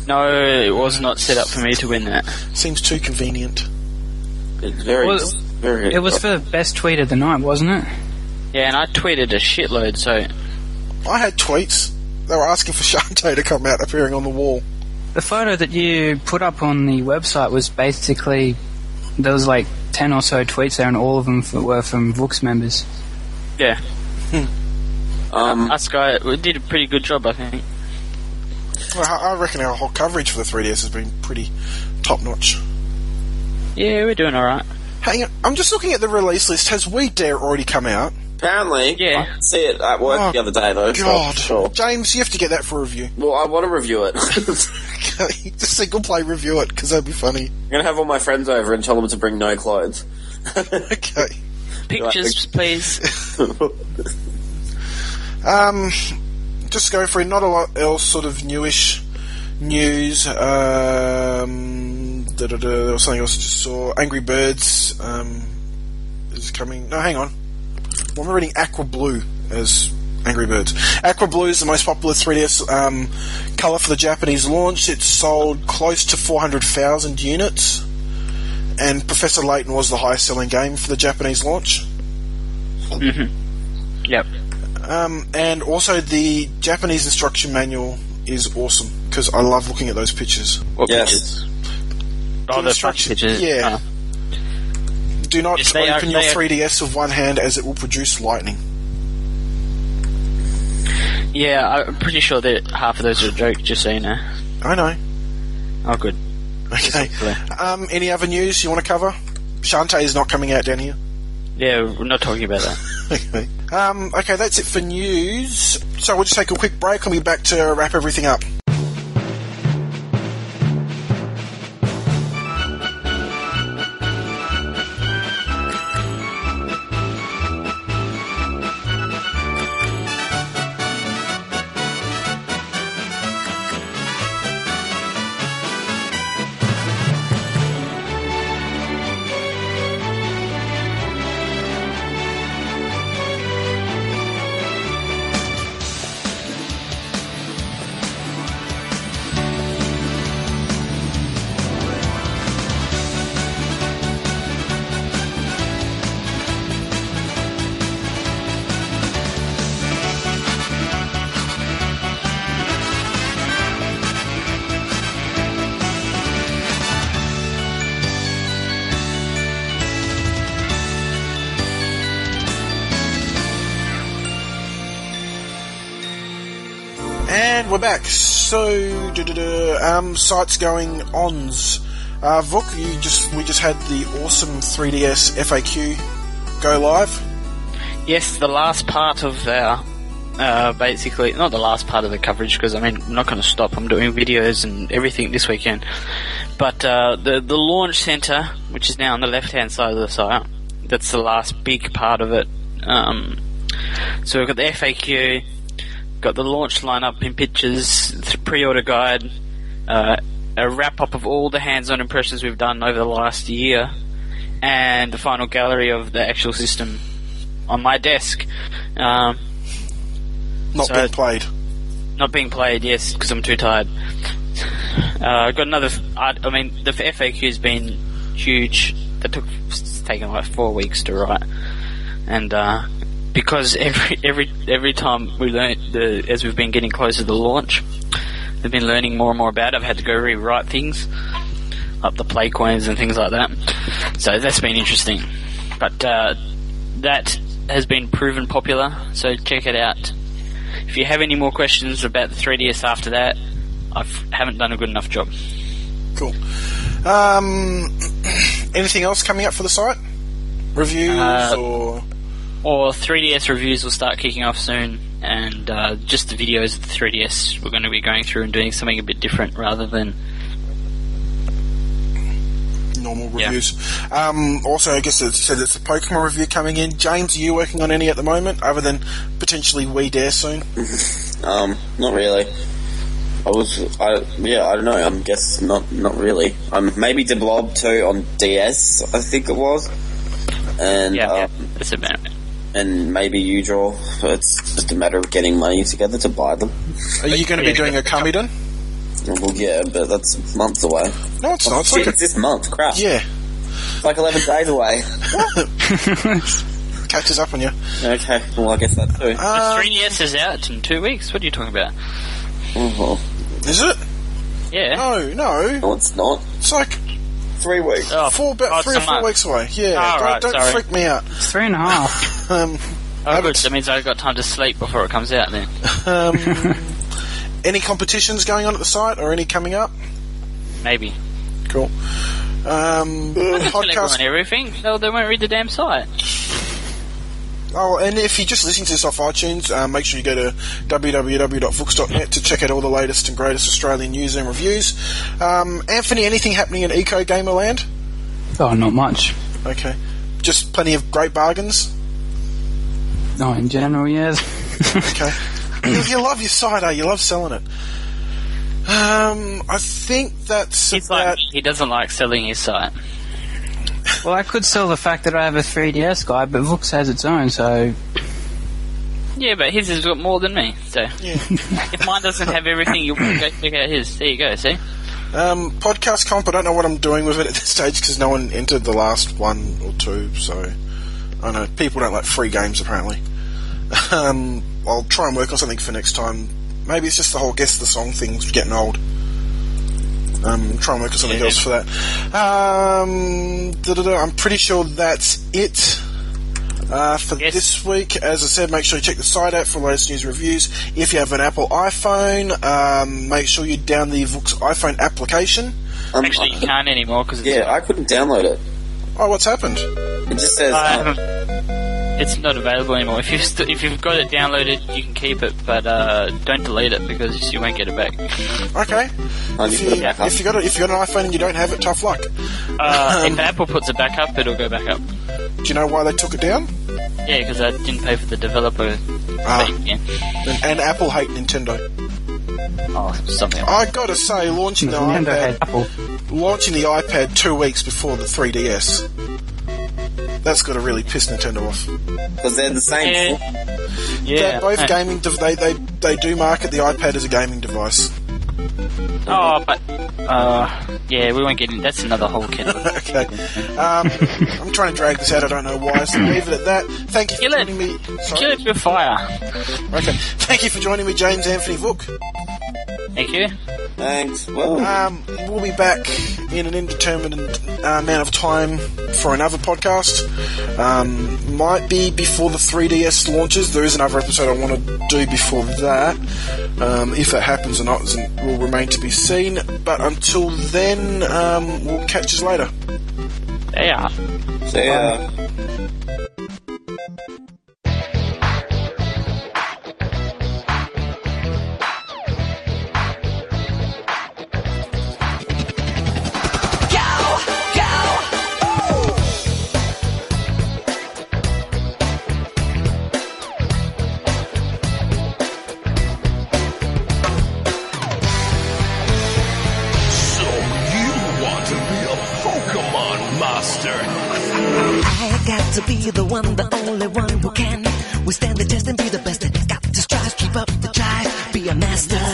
No, it was not set up for me to win that. Seems too convenient. It's very, Well, very. It was for best tweet of the night, wasn't it? Yeah, and I tweeted a shitload, so... I had tweets. They were asking for Shantae to come out appearing on the wall. The photo that you put up on the website was basically... There was like ten or so tweets there, and all of them f- were from Vooks members. Yeah. Um, Us guy, we did a pretty good job, I think. Well, I I reckon our whole coverage for the three D S has been pretty top-notch. Yeah, we're doing alright. Hang on, I'm just looking at the release list. Has We Dare already come out? apparently, Yeah. I didn't see it at work Oh, the other day though. so- God. Sure. James, you have to get that for a review. Well, I want to review it. Okay, just single-play review it, because that'd be funny. I'm gonna have all my friends over and tell them to bring no clothes. Okay. Pictures, please. Um, just go through, not a lot else sort of newish news. Um, da, da, da, there was something else I just saw. Angry Birds um, is coming. No, hang on. Well, I'm reading Aqua Blue as Angry Birds. Aqua Blue is the most popular three D S um, colour for the Japanese launch. It's sold close to four hundred thousand units. And Professor Layton was the highest selling game for the Japanese launch. Mm-hmm. Yep. Um, and also the Japanese instruction manual is awesome, because I love looking at those pictures. What Yes. pictures? Oh, the front instruction- pictures. yeah. Oh. Do not Yes, they open are- your they are- three D S with one hand, as it will produce lightning. Yeah, I'm pretty sure that half of those are a joke, just so you know. I know. Oh, good. Okay. Clear. Um, any other news you want to cover? Shantae is not coming out down here. Yeah, we're not talking about that. Okay. Um, okay, that's it for news. So we'll just take a quick break and we'll be back to wrap everything up. And we're back. So, da-da-da, um, sites going ons. Uh, Vuk, you just we just had the awesome three D S F A Q go live. Yes, the last part of our, uh, basically, not the last part of the coverage, because I mean, I'm not going to stop. I'm doing videos and everything this weekend. But uh, the the launch center, which is now on the left-hand side of the site, that's the last big part of it. Um, so we've got the F A Q, got the launch lineup in pictures, the pre-order guide, uh, a wrap-up of all the hands-on impressions we've done over the last year, and the final gallery of the actual system on my desk. Um, Not So- being played. not being played, yes, because I'm too tired. Uh, I got another. I, I mean, the F A Q's been huge. That took it's taken like four weeks to write, and uh, because every every every time we learn the as we've been getting closer to the launch, we've been learning more and more about it. I've had to go rewrite things, up the play coins and things like that. So that's been interesting, but uh, that has been proven popular. So check it out. If you have any more questions about the three D S after that, I haven't done a good enough job. Cool. Um, anything else coming up for the site? Reviews Uh, or... Or three D S reviews will start kicking off soon, and uh, just the videos of the three D S we're going to be going through and doing something a bit different rather than... normal Yeah. reviews. Um, also, I guess it said it's a Pokemon review coming in. James, are you working on any at the moment, other than potentially We Dare soon? Um, not really. I was, I yeah, I don't know. I guess not, not really. Um, maybe De Blob two on D S, I think it was, and Yeah, yeah, um, that's about it. and maybe U-Draw. It's just a matter of getting money together to buy them. Are you going to be doing a Kamiden? Well, yeah, but that's months away. No, it's Oh, not. It's shit, like a, it's this month. Crap. yeah, It's like eleven days away. catches up on you. Okay, well, I guess that too. The Uh, three D S is out in two weeks. What are you talking about? Oh, well, is it? Yeah. No, no. no, it's not. It's like Three weeks. Oh, four, about oh, three or it's a four month. weeks away. Yeah, Oh, don't, right, don't sorry. freak me out. It's three and a half. Um, Oh, good. Alex, That means I've got time to sleep before it comes out then. um, any competitions going on at the site or any coming up? Maybe. Cool. Um, Tell everyone podcast. everything. No, they won't read the damn site. Oh, and if you're just listening to this off iTunes, uh, make sure you go to w w w dot vooks dot net to check out all the latest and greatest Australian news and reviews. Um, Anthony, anything happening in Eco Gamer Land? Oh, not much. Okay. Just plenty of great bargains? No, in general, yes. Okay. you, you love your site, eh? You love selling it. Um, I think that's He's about... like, he doesn't like selling his site. Well, I could sell the fact that I have a three D S guide, but Vooks has its own, so... Yeah, but his has got more than me, so... Yeah. If mine doesn't have everything, you'll go check out his. There you go, see? Um, podcast comp, I don't know what I'm doing with it at this stage because no one entered the last one or two, so I know people don't like free games apparently. Um, I'll try and work on something for next time. Maybe it's just the whole guess the song thing's getting old. Um, try and work on something Yeah. else for that. Um, da-da-da, I'm pretty sure that's it. Uh, for Yes. this week, as I said, make sure you check the site out for the latest news and reviews. If you have an Apple iPhone, um, make sure you download the Vooks iPhone application. Um, Actually, you can't anymore because it's... yeah, I couldn't download it. Oh, what's happened? It just says. I um, haven't- it's not available anymore. If you've, st- if you've got it downloaded, you can keep it, but uh, don't delete it because you won't get it back. Okay. I If need you, to back up. if you got a, if you got an iPhone and you don't have it, tough luck. Uh, Um, if Apple puts it back up, it'll go back up. Do you know why they took it down? Yeah, because I didn't pay for the developer Ah. fee. Yeah. And, and Apple hate Nintendo. Oh, something. I gotta say, launching the Nintendo had iPad, Apple. launching the iPad two weeks before the three D S. That's got to really piss Nintendo off. Because they're the same. Yeah. Yeah. They're both Uh, gaming. De- they they they do market the iPad as a gaming device. Oh, but uh, yeah, we won't get in. That's another whole kettle. Okay. Um, I'm trying to drag this out. I don't know why. So leave it at that. Thank you for Kill it. joining me. Kill Sorry. it with fire. Okay. Thank you for joining me, James Anthony Vook. Thank you. Thanks. Well, Um, we'll be back in an indeterminate uh, amount of time for another podcast. Um, might be before the three D S launches. There is another episode I want to do before that. Um, if that happens or not will remain to be seen. But until then, um, we'll catch you later. Yeah. so yeah. So you want to be a Pokemon master? I got to be the one, the only one who can withstand the test and be the best. Got to strive, keep up the drive, be a master.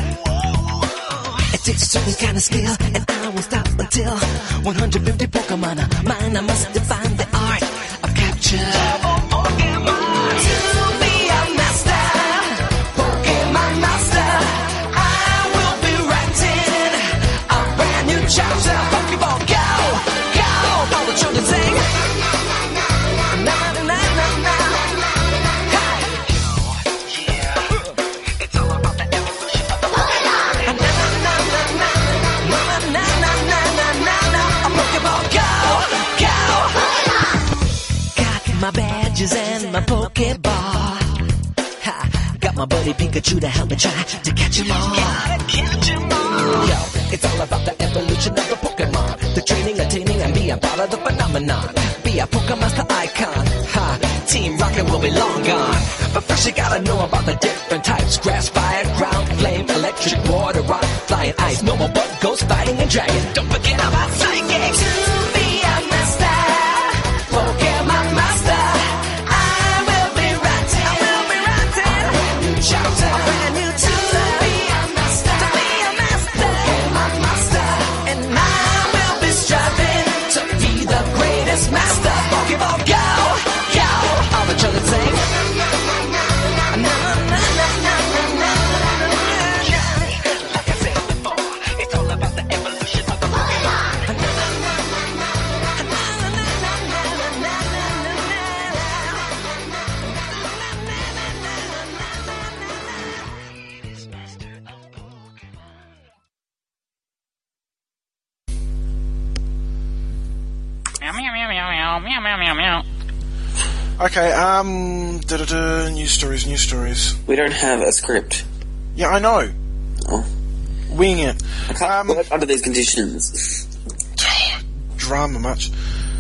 It takes a certain kind of skill, and I won't stop until one hundred fifty Pokemon are mine. I must define the art of capture. To be a master, Pokemon master, I will be writing a brand new chapter. Pokeball, go, go, all the children sing. Na na na na na. Hey. It's all about the evolution of the Pokemon. Na na na na na na na na na na na na. A Pokeball, go, go. Got my badges and my Pokeball. Ha. Got my buddy Pikachu to help me try to catch 'em all. Yo, it's all about the evolution of the Pokemon. The training, attaining, and being part of the phenomenon. Be a Pokemonster icon. Ha, Team Rocket will be long gone. But first you gotta know about the different types. Grass, fire, ground, flame, electric, water, rock, flying, ice. No more bug, ghost, fighting, and dragon. Don't forget about psychic. To be a master, Pokemon master, I will be writing, I will be writing a brand new chapter, a brand new chapter. To be a master, to be a master. meow, meow, meow, meow, meow. Okay, um, da-da-da, news stories, news stories. We don't have a script. Yeah, I know. Oh. Wing it. I can't Um, work under these conditions. Drama much.